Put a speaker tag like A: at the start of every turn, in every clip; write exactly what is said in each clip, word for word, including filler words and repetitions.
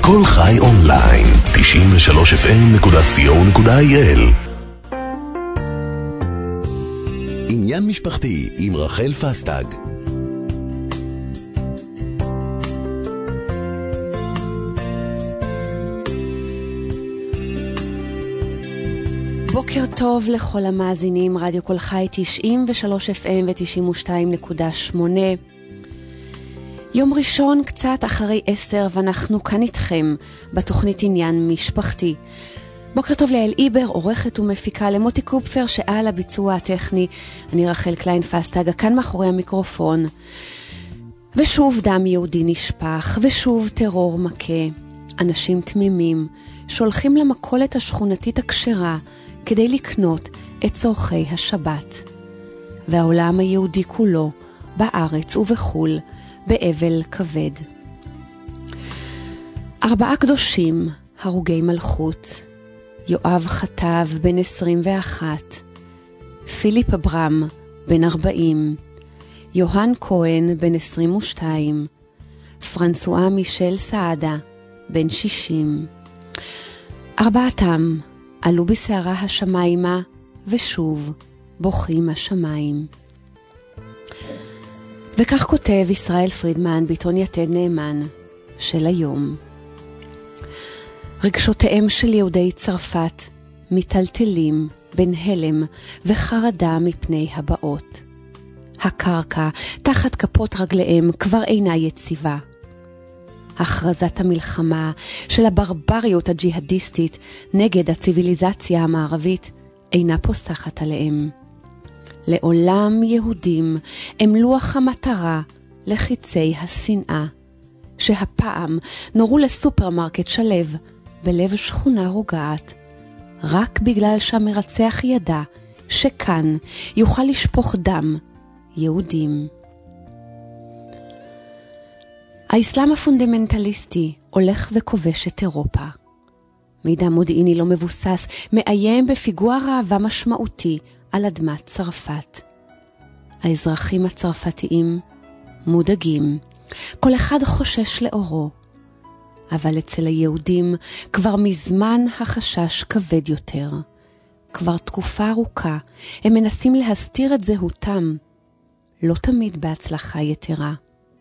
A: כל חי אונליין, תשעים ושלוש אף אם נקודה סי או נקודה איי אל. עניין משפחתי עם רחל פסטג.
B: בוקר טוב לכל המאזינים, רדיו כל חי תשעים ושלוש אף אם ו-תשעים ושתיים נקודה שמונה. יום ראשון קצת אחרי עשר ואנחנו כאן איתכם בתוכנית עניין משפחתי. בוקר טוב לאל איבר, עורכת ומפיקה, למוטי קופפר שעל הביצוע הטכני. אני רחל קליין פסטג, כאן מאחורי המיקרופון. ושוב דם יהודי נשפך, ושוב טרור מכה. אנשים תמימים שולחים למכולת השכונתית הכשרה כדי לקנות את צורכי השבת. והעולם היהודי כולו, בארץ ובחול, באבל כבד. ארבעה קדושים, הרוגי מלכות, יואב חטב בן עשרים ואחת, פיליפ אברהם בן ארבעים, יוהן כהן בן עשרים ושתיים, פרנסואה מישל סעדה בן שישים. ארבעתם עלו בסערה השמיימה ושוב בוכים השמיים. וכך כותב ישראל פרידמן בעיתון יתד נאמן של היום. רגשותיהם של יהודי צרפת מטלטלים בין הלם וחרדה מפני הבאות. הקרקע תחת כפות רגליהם כבר אינה יציבה. הכרזת המלחמה של הברבריות הג'יהדיסטית נגד הציביליזציה המערבית אינה פוסחת עליהם. לעולם יהודים הם לוח המטרה לחיצי השנאה, שהפעם נורו לסופרמרקט שלב בלב שכונה רוגעת, רק בגלל שהמרצח ידע שכאן יוכל לשפוך דם יהודים. האסלאם הפונדמנטליסטי הולך וכובש את אירופה. מידע מודיעיני לא מבוסס מאיים בפיגוע ראווה משמעותי על אדמת צרפת. האזרחים הצרפתיים מודאגים, כל אחד חושש לאורו, אבל אצל היהודים כבר מזמן החשש כבד יותר. כבר תקופה ארוכה הם מנסים להסתיר את זהותם, לא תמיד בהצלחה יתרה.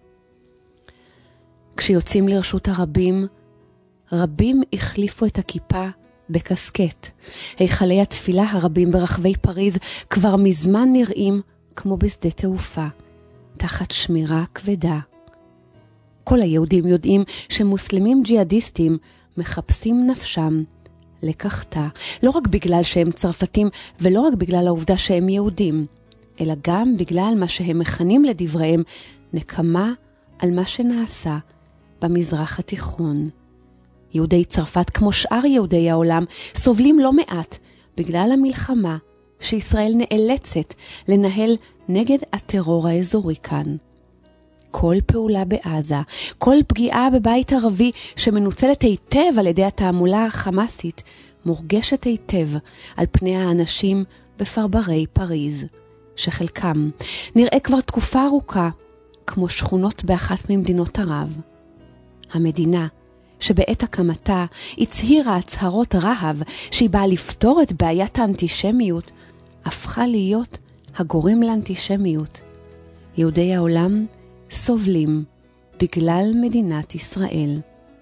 B: כשיוצאים לרשות הרבים, רבים החליפו את הכיפה בקסקט. היכלי התפילה הרבים ברחבי פריז כבר מזמן נראים כמו בשדה תעופה, תחת שמירה כבדה. כל היהודים יודעים שמוסלמים ג'יהדיסטים מחפשים נפשם לקחתה, לא רק בגלל שהם צרפתים ולא רק בגלל העובדה שהם יהודים, אלא גם בגלל מה שהם מכנים לדבריהם נקמה על מה שנעשה במזרח התיכון. יהודי צרפת, כמו שאר יהודי העולם, סובלים לא מעט בגלל המלחמה שישראל נאלצת לנהל נגד הטרור האזורי כאן. כל פעולה בעזה, כל פגיעה בבית ערבי שמנוצלת היטב על ידי התעמולה החמאסית, מורגשת היטב על פני האנשים בפרברי פריז, שחלקם נראה כבר תקופה ארוכה כמו שכונות באחת ממדינות ערב. המדינה שבעת הקמתה הצהירה הצהרות רהב שהיא באה לפתור את בעיית האנטישמיות, הפכה להיות הגורם לאנטישמיות. יהודי העולם סובלים בגלל מדינת ישראל.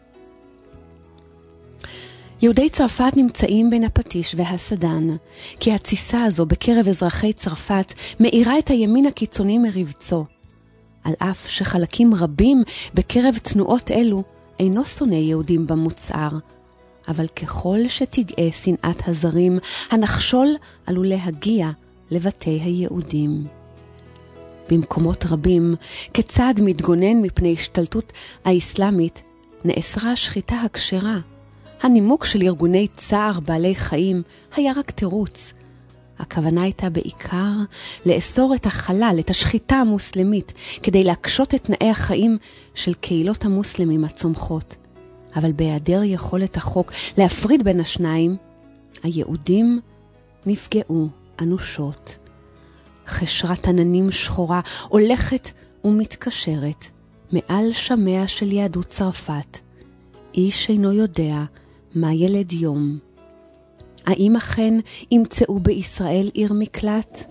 B: יהודי צרפת נמצאים בין הפטיש והסדן, כי התסיסה הזו בקרב אזרחי צרפת מאירה את הימין הקיצוני מרבצו. על אף שחלקים רבים בקרב תנועות אלו אינו שונא יהודים במוצהר, אבל ככל שתגאה שנאת הזרים, הנחשול עלול להגיע לבתי היהודים. במקומות רבים, כצד מתגונן מפני השתלטות האסלאמית, נאסרה השחיטה הכשרה. הנימוק של ארגוני צער בעלי חיים היה רק תירוץ. הכוונה הייתה בעיקר לאסור את החלל, את השחיטה המוסלמית, כדי להקשות את תנאי החיים של קהילות המוסלמים הצומחות. אבל בהיעדר יכולת החוק להפריד בין השניים, היהודים נפגעו אנושות. חשרת עננים שחורה הולכת ומתקשרת מעל שמיה של יהדות צרפת, איש אינו יודע מה ילד יום. האם אכן ימצאו בישראל עיר מקלט?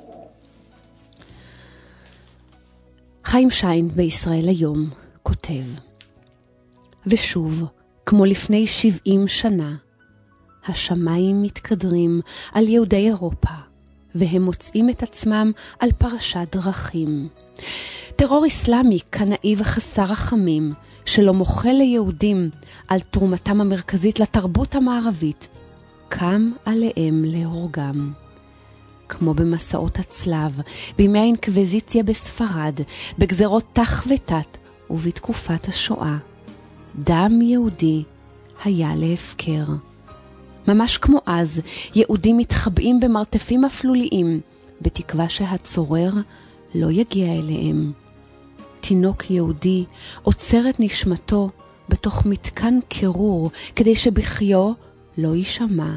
B: חיים שיין בישראל היום כותב, ושוב, כמו לפני שבעים שנה, השמיים מתקדרים על יהודי אירופה, והם מוצאים את עצמם על פרשת דרכים. טרור אסלאמי קנאי וחסר רחמים, שלא מוחל ליהודים על תרומתם המרכזית לתרבות המערבית, קם עליהם להורגם. כמו במסעות הצלב, בימי האינקוויזיציה בספרד, בגזרות תח ותת ובתקופת השואה. דם יהודי היה להפקר. ממש כמו אז, יהודים מתחבאים במרתפים אפלוליים, בתקווה שהצורר לא יגיע אליהם. תינוק יהודי עוצר את נשמתו בתוך מתקן קירור, כדי שבחיו לא יישמע.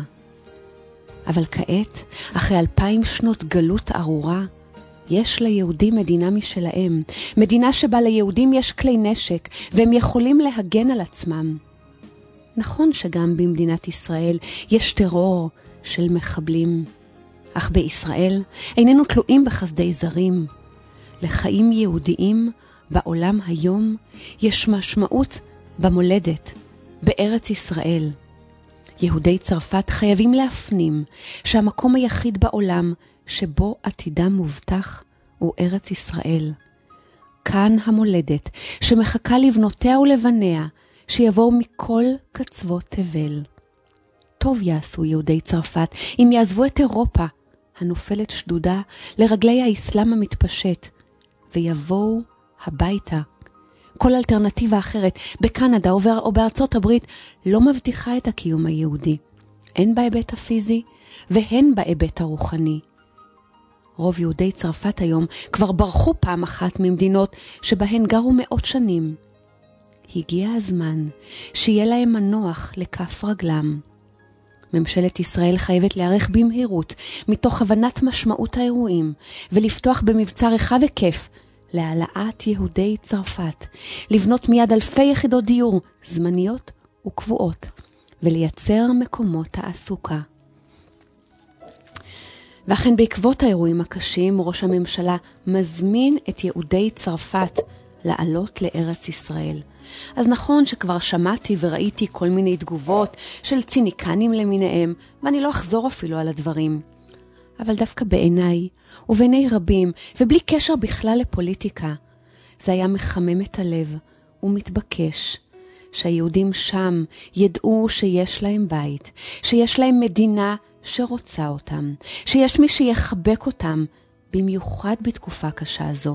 B: אבל כעת, אחרי אלפיים שנות גלות ארורה, יש ליהודים מדינה משלהם, מדינה שבה ליהודים יש כלי נשק, והם יכולים להגן על עצמם. נכון שגם במדינת ישראל יש טרור של מחבלים, אך בישראל איננו תלויים בחסדי זרים. לחיים יהודיים בעולם היום יש משמעות במולדת, בארץ ישראל. יהודי צרפת חייבים להפנים שהמקום היחיד בעולם שבו עתידם מובטח הוא ארץ ישראל. כאן המולדת שמחכה לבנותיה ולבניה שיבואו מכל קצוות תבל. טוב יעשו יהודי צרפת אם יעזבו את אירופה הנופלת שדודה לרגלי האסלאם המתפשט ויבואו הביתה. כל אלטרנטיבה אחרת בקנדה או בארצות הברית לא מבטיחה את הקיום היהודי, הן בהיבט הפיזי והן בהיבט הרוחני. רוב יהודי צרפת היום כבר ברחו פעם אחת ממדינות שבהן גרו מאות שנים. הגיע הזמן שיהיה להם מנוח לכף רגלם. ממשלת ישראל חייבת להיערך במהירות מתוך הבנת משמעות האירועים ולפתוח במבצע רחב היקף להעלאת יהודי צרפת, לבנות מיד אלפי יחידות דיור זמניות וקבועות ולייצר מקומות תעסוקה. ואכן בעקבות האירועים הקשים ראש הממשלה מזמין את יהודי צרפת לעלות לארץ ישראל. אז נכון שכבר שמעתי וראיתי כל מיני תגובות של ציניקנים למיניהם, ואני לא אחזור אפילו על הדברים. אבל דווקא בעיניי ובעיני רבים, ובלי קשר בכלל לפוליטיקה, זה היה מחמם את הלב ומתבקש שהיהודים שם ידעו שיש להם בית, שיש להם מדינה שרוצה אותם, שיש מי שיחבק אותם, במיוחד בתקופה קשה זו.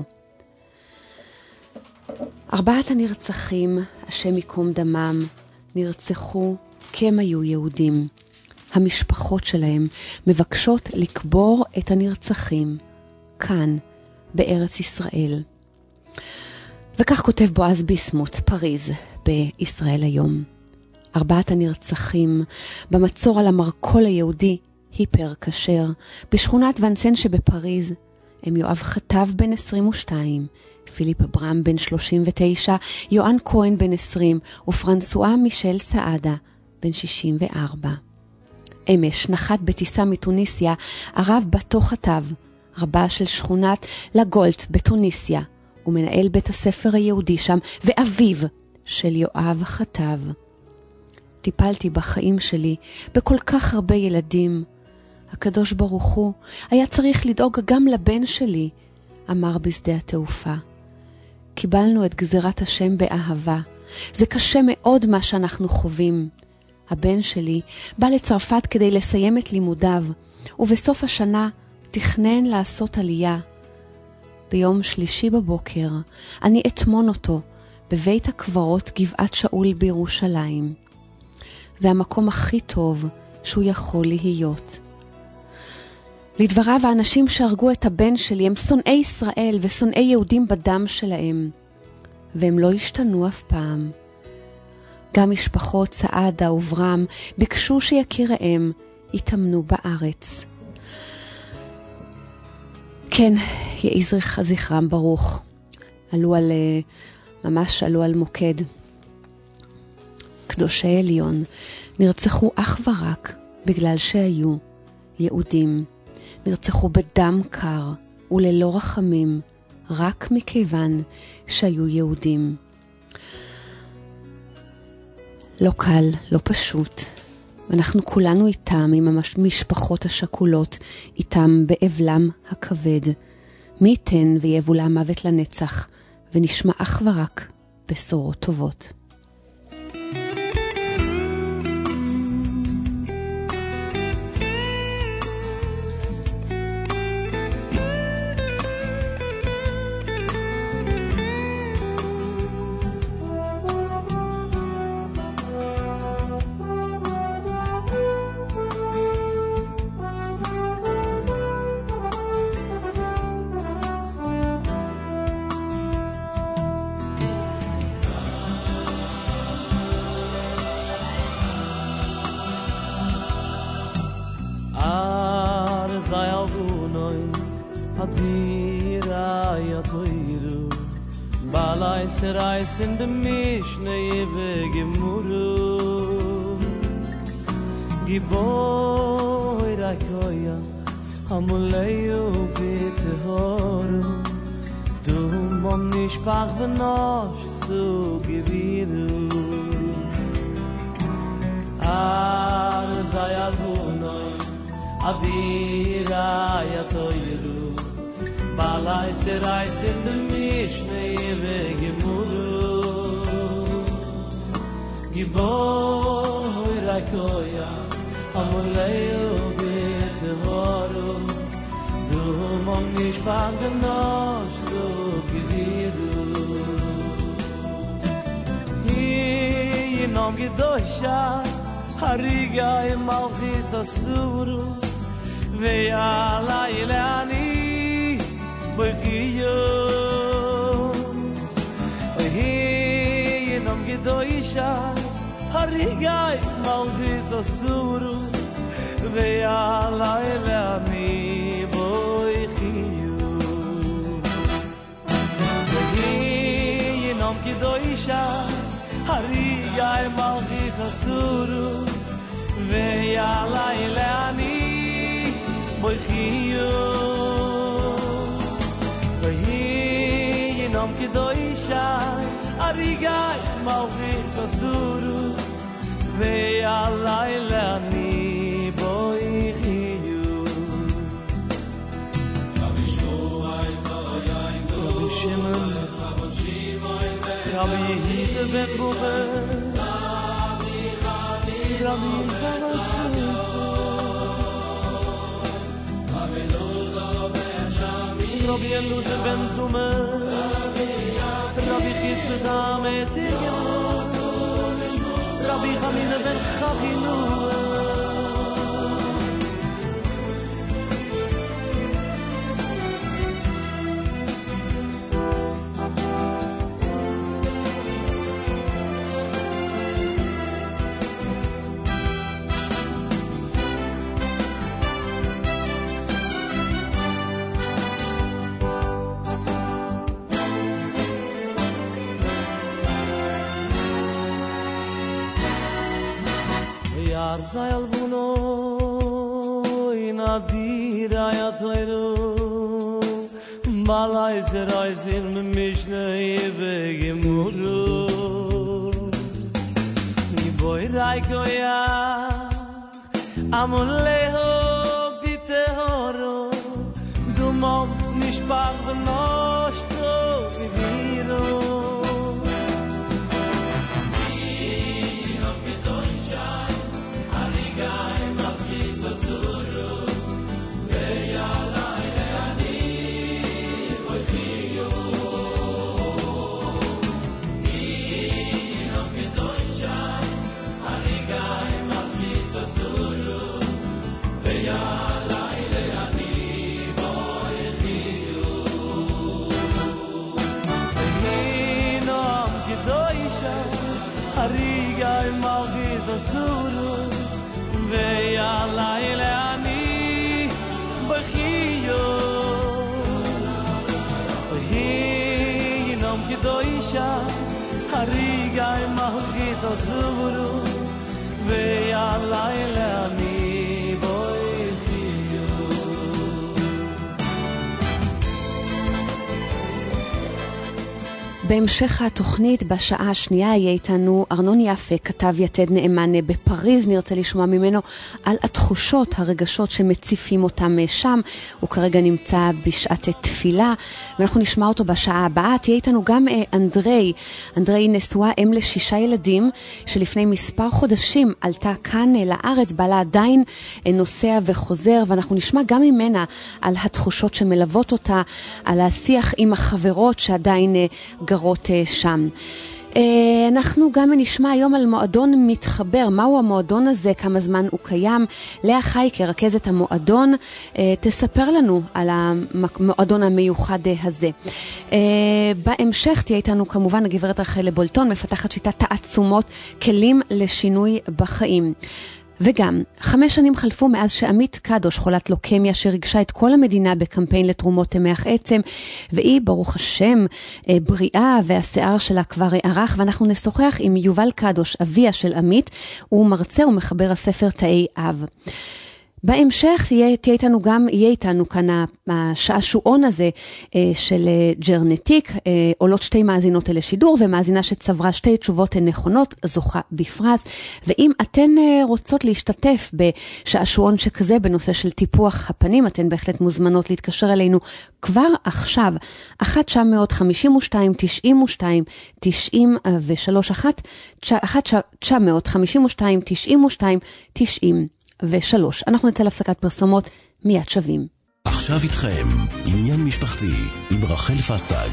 B: ארבעת הנרצחים, השם יקום דמם, נרצחו כי הם היו יהודים. המשפחות שלהם מבקשות לקבור את הנרצחים כאן, בארץ ישראל. וכך כותב בועז ביסמוט, פריז, בישראל היום. ארבעת הנרצחים במצור על המרקול היהודי, היפר כשר, בשכונת ונסן שבפריז, הם יואב חטב בן עשרים ושתיים, פיליפ ברם בן שלושים ותשע, יואן כהן בן עשרים, ופרנסואה מישל סעדה בן שישים וארבע. אמש נחת בטיסה מתוניסיה הרב בתו חטב, רבה של שכונת לגולט בתוניסיה, ומנהל בית הספר היהודי שם, ואביו של יואב חטב. טיפלתי בחיים שלי בכל כך הרבה ילדים. הקדוש ברוך הוא היה צריך לדאוג גם לבן שלי, אמר בשדה התעופה. קיבלנו את גזירת השם באהבה. זה קשה מאוד מה שאנחנו חווים. הבן שלי בא לצרפת כדי לסיים את לימודיו, ובסוף השנה תכנן לעשות עלייה. ביום שלישי בבוקר אני אתמון אותו בבית הקברות גבעת שאול בירושלים. זה המקום הכי טוב שהוא יכול להיות. לדבריו, האנשים שהרגו את הבן שלי הם שונאי ישראל ושונאי יהודים בדם שלהם, והם לא השתנו אף פעם. גם משפחות סעדה וברם ביקשו שיקיריהם יתאמנו בארץ. כן, יהי זכרם ברוך. עלו על, ממש עלו על מוקד. קדושי עליון נרצחו אך ורק בגלל שהיו יהודים. נרצחו בדם קר וללא רחמים, רק מכיוון שהיו יהודים. לא קל, לא פשוט. אנחנו כולנו איתם, עם המשפחות השכולות, איתם באבלם הכבד. מי ייתן ויבולה מוות לנצח, ונשמע אך ורק בשורות טובות.
C: Reis in de Mishne Yeve Gemuru Giboy Rakoya Amuleyu Gitehoru Du Mom Nishpach V'nosh Zu Geviru Ar Zayalvunoi Avira Yatoiru Balai Serais in de Mishne Yeve Gemuru Giboy Rakoya Amuleyu Bitehoru Du Mom Nishpach V'nosh Zu Geviru Hi Yinom Gedosha Hariga Im Malchis Asuru Ve'ala Ilani Bechiyo Hi Yinom Gedosha Harigai Malchis Asuru Ve'ala Ilani Bechiyo Hi Yinom Gedosha Harigai Malchis Asuru Ve'ala Ilani Bechiyo Nom Kedoisha Arigai Malchis Asuru Ve'alai Le'ani Boichiyu Rabbi Shmuel Rabbi Shimon Rabbi Yehuda ben Ruben Rabbi Chanin Rabbi Parasif Rabbi Loza ben Shami Rabbi Loza ben Tumah Rabbi Chitz bezamet Yamot Rabbi Chamina ben Chachinu Zayal vuno in adira yatoyru Balai zerai zin me mishne yeve gemuru Giboy raikoyach amuleho bitehoru Dumom nishpach v'nosh tzo viviru Asuru ve'alai le'ani bechiyo Hi Yinom Kedoisha Harigai Malchis so suburu ve ya laila ni
B: בהמשך התוכנית בשעה השנייה יהיה איתנו ארנון יפה, כתב יתד נאמן בפריז. נרצה לשמוע ממנו על התחושות, הרגשות שמציפים אותם שם. הוא כרגע נמצא בשעת תפילה, ואנחנו נשמע אותו בשעה הבאה. תהיה איתנו גם אנדרי. אנדרי נשואה אם לשישה ילדים, שלפני מספר חודשים עלתה כאן לארץ, בעלה עדיין נוסע וחוזר, ואנחנו נשמע גם ממנה על התחושות שמלוות אותה, על השיח עם החברות שעדיין גרות שם. אנחנו גם נשמע היום על מועדון מתחבר. מהו המועדון הזה? כמה זמן הוא קיים? לאה חייקר, רכזת המועדון, תספר לנו על המועדון המיוחד הזה. בהמשך תהיה איתנו כמובן הגברת רחל בולטון, מפתחת שיטת תעצומות, כלים לשינוי בחיים. וגם, חמש שנים חלפו מאז שעמית קדוש, חולת לוקמיה שרגשה את כל המדינה בקמפיין לתרומות מח עצם, והיא, ברוך השם, בריאה, והשיער שלה כבר ערך, ואנחנו נשוחח עם יובל קדוש, אביה של עמית, הוא מרצה ומחבר הספר תאי אב. בהמשך תהיה, תהיה איתנו גם, יהיה איתנו כאן השעשועון הזה אה, של ג'רנטיק, אה, עולות שתי מאזינות אל השידור, ומאזינה שצברה שתי תשובות נכונות, זוכה בפרס. ואם אתן אה, רוצות להשתתף בשעשועון שכזה, בנושא של טיפוח הפנים, אתן בהחלט מוזמנות להתקשר אלינו כבר עכשיו, אחת תשע חמש שתיים תשעים ושתיים תשעים ושלוש, אחת תשע חמש שתיים תשעים ושתיים תשעים ושלוש. אנחנו נצא להפסקת פרסומות, מיד שווים.
A: עכשיו איתכם, עניין משפחתי עם רחל פסטג.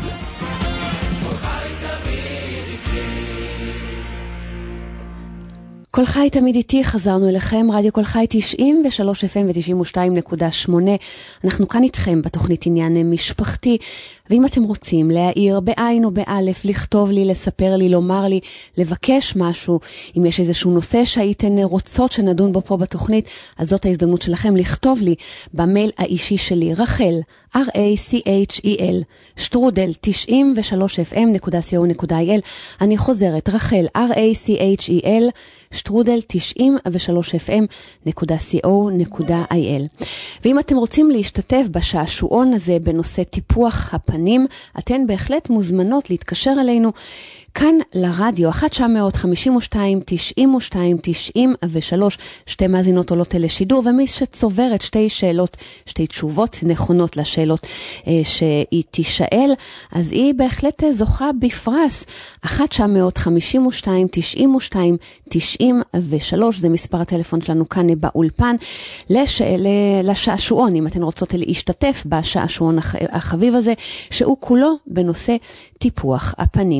B: כל חי תמיד איתי, חזרנו אליכם, רדיו כל חי תשעים ושלוש אף אם ו-תשעים ושתיים נקודה שמונה. אנחנו כאן איתכם בתוכנית עניין משפחתי, ואם אתם רוצים להעיר בעין או באלף, לכתוב לי, לספר לי, לומר לי, לבקש משהו, אם יש איזשהו נושא שהייתן רוצות שנדון בו פה בתוכנית, אז זאת ההזדמנות שלכם לכתוב לי במייל האישי שלי, רחל, R A C H E L, שטרודל תשעים ושלוש אף אם נקודה סי או נקודה איי אל. אני חוזרת, רחל, R A C H E L, שטרודל תשעים ושלוש אף אם נקודה סי או נקודה איי אל. ואם אתם רוצים להשתתף בשעשועון הזה בנושא טיפוח הפנים, אתן בהחלט מוזמנות להתקשר אלינו כאן לרדיו, אחת תשע חמש שתיים תשעים ושתיים תשעים ושלוש, שתי מאזינות עולות אל השידור, ומי שצוברת שתי שאלות, שתי תשובות נכונות לשאלות אה, שהיא תשאל, אז היא בהחלט זוכה בפרס. אחת תשע חמש שתיים תשעים ושתיים תשעים ושלוש, זה מספר הטלפון שלנו כאן באולפן, לשאל, לשעשועון, אם אתן רוצות להשתתף בשעשועון החביב הזה, שהוא כולו בנושא טיפוח הפנים.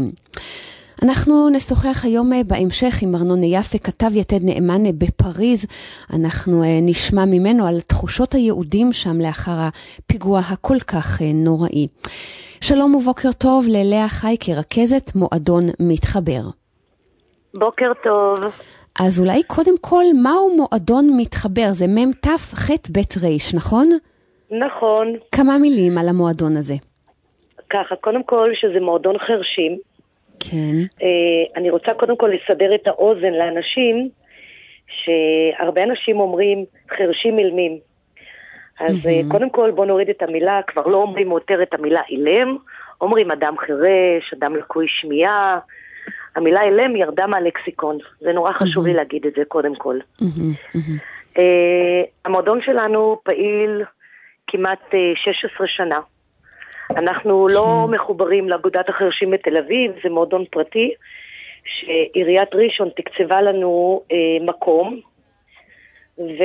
B: אנחנו נשוחח היום בהמשך עם ארנון יפה, כתב יתד נאמן בפריז. אנחנו נשמע ממנו על תחושות היהודים שם לאחר הפיגוע הכל כך נוראי. שלום ובוקר טוב ללאה חייקר, רכזת מועדון מתחבר.
D: בוקר טוב.
B: אז אולי קודם כל, מהו מועדון מתחבר? זה מם תף חט בית ריש, נכון?
D: נכון.
B: כמה מילים על המועדון הזה.
D: ככה, קודם כל שזה מועדון חרשים.
B: כן.
D: אני רוצה קודם כל לסדר את האוזן לאנשים, שהרבה אנשים אומרים חרשים אילמים. אז קודם כל בוא נוריד את המילה, כבר לא אומרים יותר את המילה אילם, אומרים אדם חרש, אדם לקוי שמיעה. המילה אילם ירדה מהלקסיקון, זה נורא חשוב לי להגיד את זה קודם כל. המועדון שלנו פעיל כמעט שש עשרה שנה. אנחנו לא מחוברים לאגודת החרשים בתל אביב, זה מועדון פרטי, שעיריית ראשון תקצבה לנו אה, מקום, וזה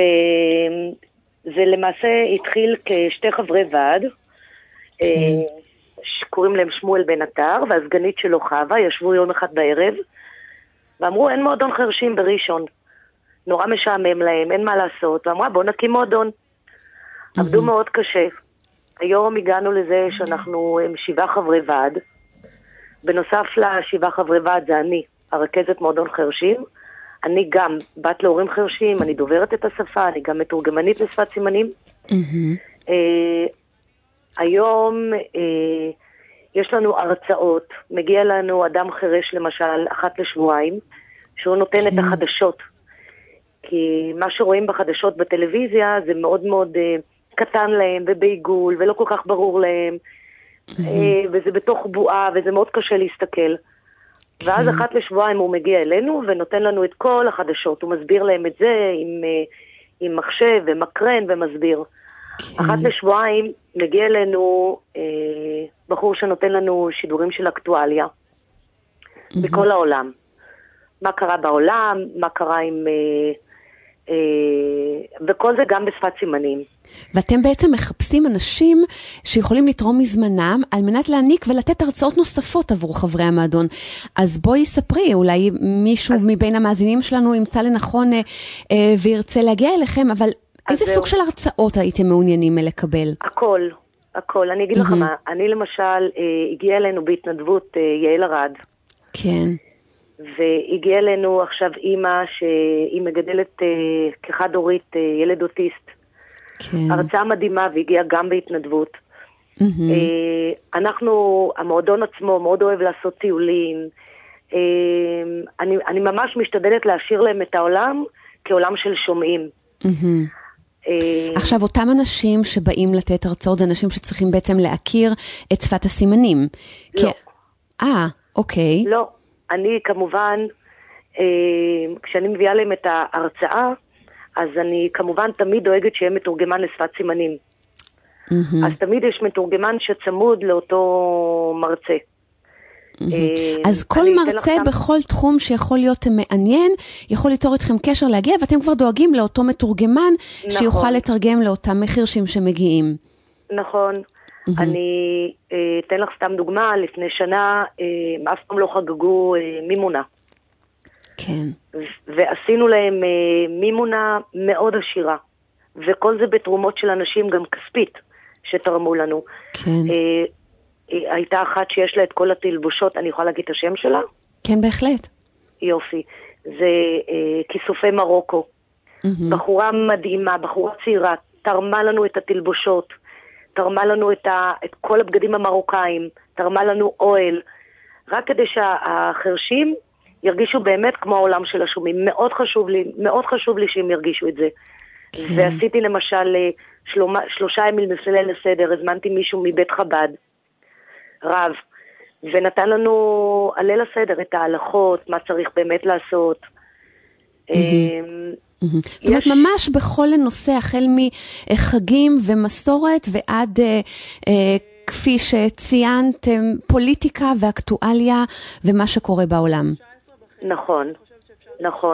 D: למעשה התחיל כשתי חברי ועד, אה, שקוראים להם שמואל בן עטר, והסגנית שלו חווה, ישבו יום אחד בערב, ואמרו אין מועדון חרשים בראשון, נורא משעמם להם, אין מה לעשות, ואמרה בוא נקים מועדון. עבדו מאוד קשה. היום הגענו לזה שאנחנו שבעה חברי ועד. בנוסף לשבעה חברי ועד זה אני, הרכזת מועדון חרשים. אני גם בת להורים חרשים, אני דוברת את השפה, אני גם מתורגמנית לשפת סימנים. Mm-hmm. אה, היום אה, יש לנו הרצאות, מגיע לנו אדם חרש למשל אחת לשבועיים, שהוא נותן את החדשות. כי מה שרואים בחדשות בטלוויזיה זה מאוד מאוד uh, קטן להם ובעיגול ולא כל כך ברור להם, mm-hmm. uh, וזה בתוך בועה וזה מאוד קשה להסתכל. Okay. ואז אחת לשבועיים הוא מגיע אלינו ונותן לנו את כל החדשות, הוא מסביר להם את זה עם, uh, עם מחשב ומקרן ומסביר. Okay. אחת לשבועיים מגיע אלינו uh, בחור שנותן לנו שידורים של אקטואליה, mm-hmm. בכל העולם. מה קרה בעולם, מה קרה עם... Uh, וכל זה גם בשפת סימנים.
B: ואתם בעצם מחפשים אנשים שיכולים לתרום מזמנם על מנת להעניק ולתת הרצאות נוספות עבור חברי המועדון. אז בואי ספרי, אולי מישהו מבין המאזינים שלנו ימצא לנכון אה, אה, וירצה להגיע אליכם, אבל איזה סוג של הרצאות הייתם מעוניינים לקבל?
D: הכל, הכל. אני אגיד לך מה, אני למשל אה, הגיעה אלינו בהתנדבות אה, יעל ארד.
B: כן.
D: והגיעה אלינו עכשיו אימא שהיא מגדלת אה, כחד הורית אה, ילד אוטיסט. כן. הרצאה מדהימה והגיעה גם בהתנדבות. Mm-hmm. אה, אנחנו, המועדון עצמו מאוד אוהב לעשות טיולים. אה, אני, אני ממש משתדלת להשאיר להם את העולם כעולם של שומעים.
B: Mm-hmm. אה, עכשיו, אותם אנשים שבאים לתת הרצאות, זה אנשים שצריכים בעצם להכיר את שפת הסימנים.
D: לא.
B: כי... אה, אוקיי.
D: לא. אני כמובן, אה, כשאני מביאה להם את ההרצאה, אז אני כמובן תמיד דואגת שיהיה מתורגמן לשפת סימנים. Mm-hmm. אז תמיד יש מתורגמן שצמוד לאותו מרצה.
B: Mm-hmm. אה, אז כל מרצה לכם... בכל תחום שיכול להיות מעניין, יכול ליצור איתכם קשר להגיע, ואתם כבר דואגים לאותו מתורגמן, נכון. שיוכל לתרגם לאותם מחירשים שמגיעים.
D: נכון. Mm-hmm. אני אתן לך סתם דוגמה, לפני שנה אף פעם לא חגגו מימונה.
B: כן.
D: ועשינו להם מימונה מאוד עשירה, וכל זה בתרומות של אנשים גם כספית שתרמו לנו.
B: כן.
D: הייתה אחת שיש לה את כל התלבושות, אני יכולה להגיד את השם שלה?
B: כן, בהחלט.
D: יופי. זה כיסופי מרוקו. Mm-hmm. בחורה מדהימה, בחורה צעירה, תרמה לנו את התלבושות. תרמה לנו את, ה, את כל הבגדים המרוקאים, תרמה לנו אוהל, רק כדי שהחרשים ירגישו באמת כמו העולם של השומעים. מאוד חשוב לי, מאוד חשוב לי שהם ירגישו את זה. כן. ועשיתי למשל שלומה, שלושה ימים לפני לסדר, הזמנתי מישהו מבית חב"ד, רב, ונתן לנו עלי לסדר את ההלכות, מה צריך באמת לעשות. Mm-hmm.
B: זאת אומרת, ממש בכל נושא, החל מחגים ומסורת ועד, כפי שציינת, פוליטיקה ואקטואליה ומה שקורה בעולם.
D: נכון, נכון.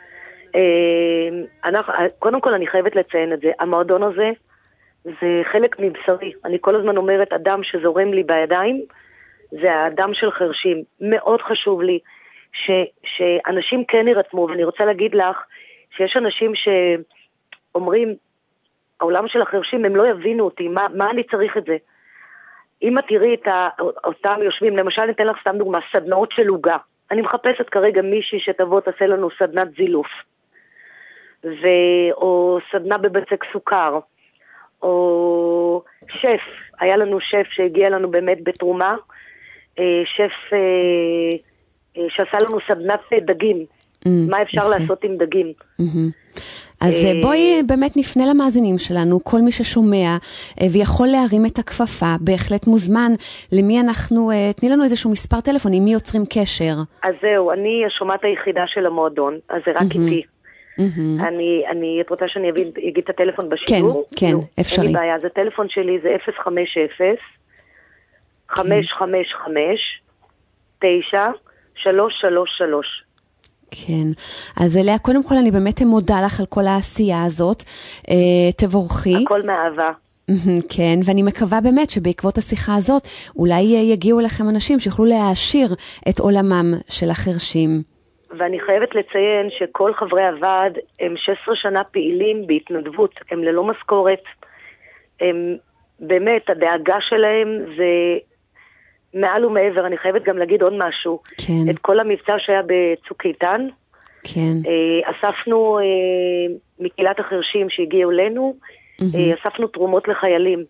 D: קודם כל אני חייבת לציין את זה. המועדון הזה זה חלק מבשרי. אני כל הזמן אומרת, אדם שזורם לי בידיים, זה האדם של חרשים. מאוד חשוב לי שאנשים כן ירתמו, ואני רוצה להגיד לך, שיש אנשים שאומרים, העולם של החרשים, הם לא יבינו אותי, מה, מה אני צריך את זה? אם את תראי את אותם יושבים, למשל ניתן לך סתם דוגמה, סדנאות של הוגה. אני מחפשת כרגע מישהי שתבוא תעשה לנו סדנת זילוף, ו... או סדנה בבצק סוכר, או שף, היה לנו שף שהגיע לנו באמת בתרומה, שף שעשה לנו סדנת דגים, מה אפשר לעשות עם דגים.
B: אז בואי באמת נפנה למאזינים שלנו, כל מי ששומע ויכול להרים את הכפפה, בהחלט מוזמן למי אנחנו, תני לנו איזשהו מספר טלפון, עם מי יוצרים קשר.
D: אז זהו, אני השומעת היחידה של המועדון, אז זה רק איתי. אני, אני, את רוצה שאני אגיד, אגיד את הטלפון בשידור?
B: כן, כן, אפשרי.
D: אין לי בעיה, זה טלפון שלי, זה אפס חמש אפס, חמש חמש חמש, תשע, שלוש שלוש שלוש.
B: כן, אז אליה, קודם כל אני באמת מודה לך על כל העשייה הזאת, תבורכי.
D: הכל מאהבה.
B: כן, ואני מקווה באמת שבעקבות השיחה הזאת, אולי יגיעו לכם אנשים שיוכלו להעשיר את עולמם של החרשים.
D: ואני חייבת לציין שכל חברי הוועד הם שש עשרה שנה פעילים בהתנדבות, הם ללא משכורת, הם באמת, הדאגה שלהם זה מעל ומעבר. אני חייבת גם להגיד עוד משהו.
B: כן.
D: את כל המבצע שהיה בצוק איתן,
B: כן.
D: אספנו מקהילת החרשים שהגיעו אלינו, אספנו תרומות לחיילים.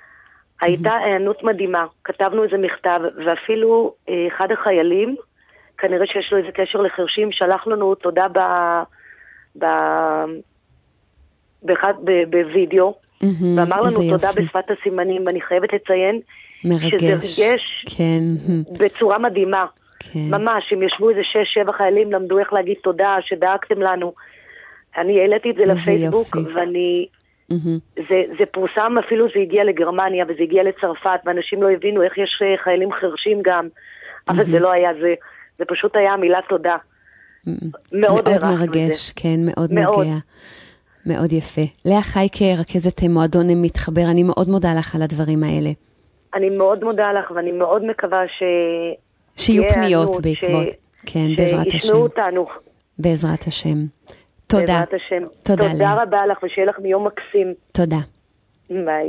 D: הייתה הענות מדהימה, כתבנו איזה מכתב, ואפילו אחד החיילים כנראה שיש לו איזה קשר לחרשים, שלח לנו תודה ב... ב... באחד, ב... בווידאו,
B: Mm-hmm,
D: ואמר לנו תודה
B: יופי.
D: בשפת הסימנים, ואני חייבת לציין
B: מרגש.
D: שזה רגש
B: כן.
D: בצורה מדהימה.
B: כן.
D: ממש, אם ישבו איזה שש, שבע חיילים, למדו איך להגיד תודה, שדאגתם לנו. אני העליתי את זה לפייסבוק,
B: יופי.
D: ואני...
B: Mm-hmm.
D: זה, זה פורסם, אפילו זה הגיע לגרמניה, וזה הגיע לצרפת, ואנשים לא הבינו איך יש חיילים חרשים גם, אבל
B: Mm-hmm.
D: זה לא היה זה. זה פשוט היה מילה תודה.
B: Mm-hmm.
D: מאוד
B: מאוד
D: הערכנו
B: מרגש,
D: את זה.
B: כן, מאוד,
D: מאוד.
B: נוגע. מאוד יפה. לאה חי כרכזת מועדון מתחבר, אני מאוד מודה לך על הדברים האלה.
D: אני מאוד מודה לך, ואני מאוד מקווה ש...
B: שיהיו
D: תהיה
B: פניות
D: היענות,
B: בעקבות.
D: ש...
B: כן, בעזרת השם.
D: שישמעו אותנו.
B: בעזרת השם. תודה.
D: בעזרת השם.
B: תודה,
D: תודה
B: לאה.
D: רבה לך, ושיהיה לך מיום מקסים.
B: תודה.
D: ביי.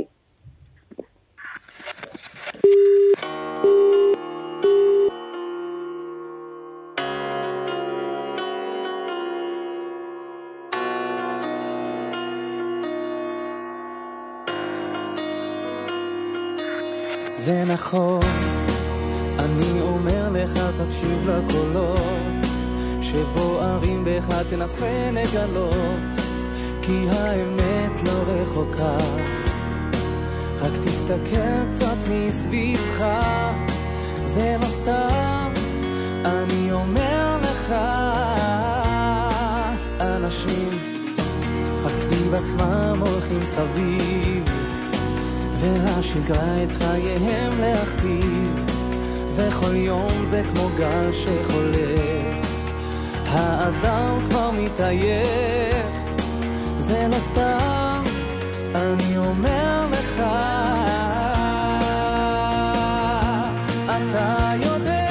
C: זה נכון, אני אומר לך תקשיב לקולות שבוערים בך, תנסה לגלות, כי האמת לא רחוקה, רק תסתכל קצת מסביבך, זה לא סתם, אני אומר לך, אנשים רק סביב עצמם הולכים סביב, ולשגרה את חייהם להכתיב, וכל יום זה כמו גל שחולף, האדם כבר מתעייף, זה לא סתם, אני אומר לך, אתה יודע,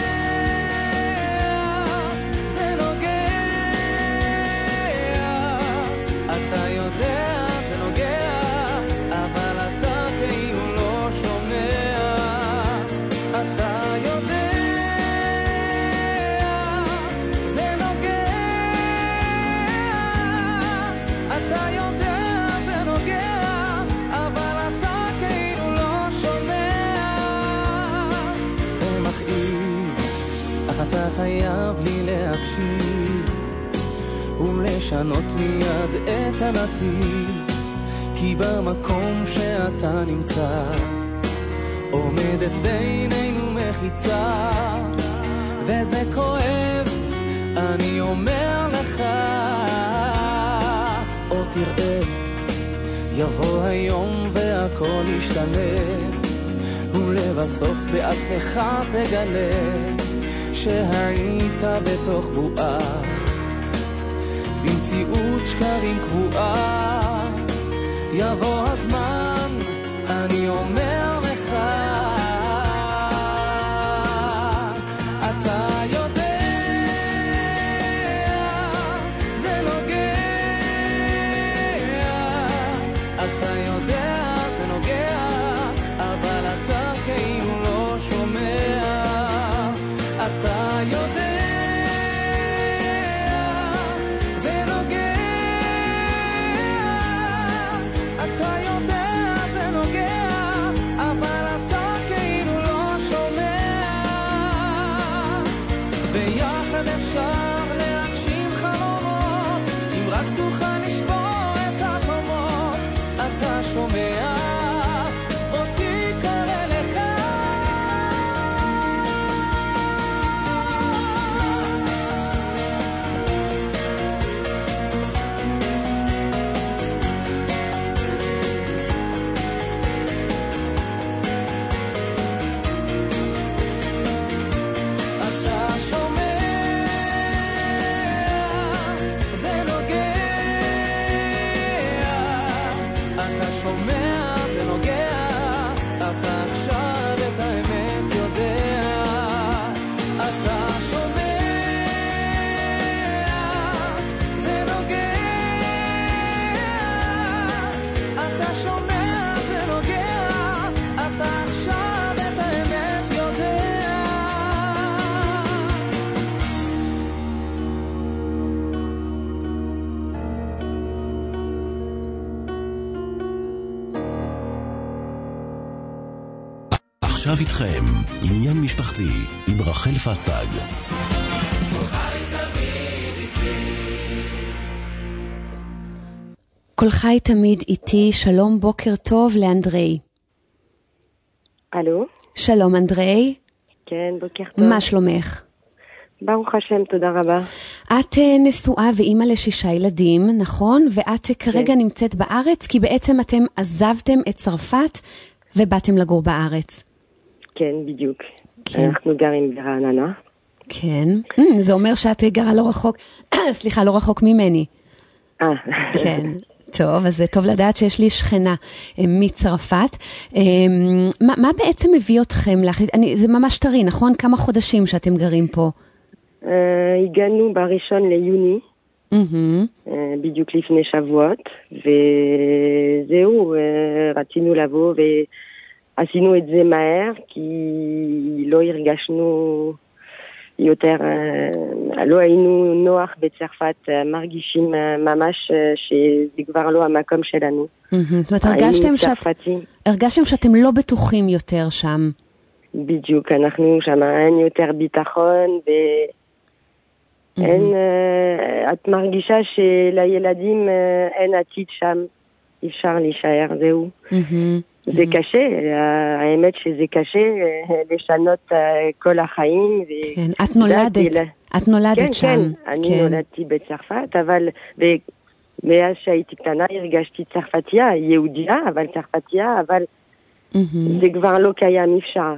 C: זה נוגע, אתה יודע, זה נוגע, אבל אתה כאילו לא שומע, אתה יודע, זה נוגע, אתה יודע, זה נוגע, אבל אתה כאילו לא שומע, זה מכאיב, אך אתה חייב לי להקשיב, ולשנות מיד את הנתיב, כי במקום שאתה נמצא עומדת בינינו מחיצה, וזה כואב, אני אומר לך, או תראה, יבוא היום והכל ישתנה, ולבסוף בעצמך תגלה שהיית בתוך בועה, במציאות שקרים קבועה, יבוא הזמן, אני אומר לך, אתה יודע, זה נוגע, אתה יודע, זה נוגע, אבל אתה כאילו לא שומע, אתה יודע, זה נוגע, אתה יודע, זה נוגע, אבל אתה כאילו לא שומע, ביחד אפשר להגשים חלומות, אם רק תוכל לשבור את החומות, אתה שומע, אותי קורא לך, אתה שומע, זה נוגע, אתה שומע,
A: עכשיו איתכם, עניין משפחתי עם רחל פסטג.
B: כל חי תמיד איתי, שלום, בוקר טוב לאנדרי.
E: אלו?
B: שלום אנדרי.
E: כן, בוקר טוב.
B: מה שלומך?
E: ברוך השם, תודה רבה.
B: את נשואה ואימא לשישה ילדים, נכון? ואת כרגע נמצאת בארץ, כי בעצם אתם עזבתם את צרפת ובאתם לגור בארץ.
E: כן, בדיוק.
B: כן.
E: אנחנו גרים ברעננה.
B: כן. זה אומר שאת גרה לא רחוק, סליחה, לא רחוק ממני.
E: אה.
B: כן. טוב, אז זה טוב לדעת שיש לי שכנה מצרפת. מה, מה בעצם מביא אתכם להחליט? אני, זה ממש טרי, נכון? כמה חודשים שאתם גרים פה?
E: Uh, הגענו בראשון ליוני, mm-hmm. uh, בדיוק לפני שבועות, וזהו, uh, רצינו לבוא ועשינו את זה מהר, כי לא הרגשנו יותר, uh, לא היינו נוח בצרפת, uh, מרגישים uh, ממש uh, שזה כבר לא המקום שלנו.
B: Mm-hmm. זאת אומרת, הרגשתם, שאת, הרגשתם שאתם לא בטוחים יותר שם?
E: בדיוק, אנחנו שם אין יותר ביטחון, ו... אין, uh, את מרגישה שלילדים uh, אין עתיד שם, אפשר להישאר, זהו. Mm-hmm. זה mm-hmm. קשה, uh, האמת שזה קשה uh, לשנות uh, כל החיים. ו...
B: כן, את נולדת, לה... את נולדת
E: כן,
B: שם.
E: כן, אני כן. נולדתי בצרפת, אבל מאז שהייתי קטנה הרגשתי צרפתיה, יהודיה, אבל צרפתיה, אבל mm-hmm. זה כבר לא קיים, אפשר.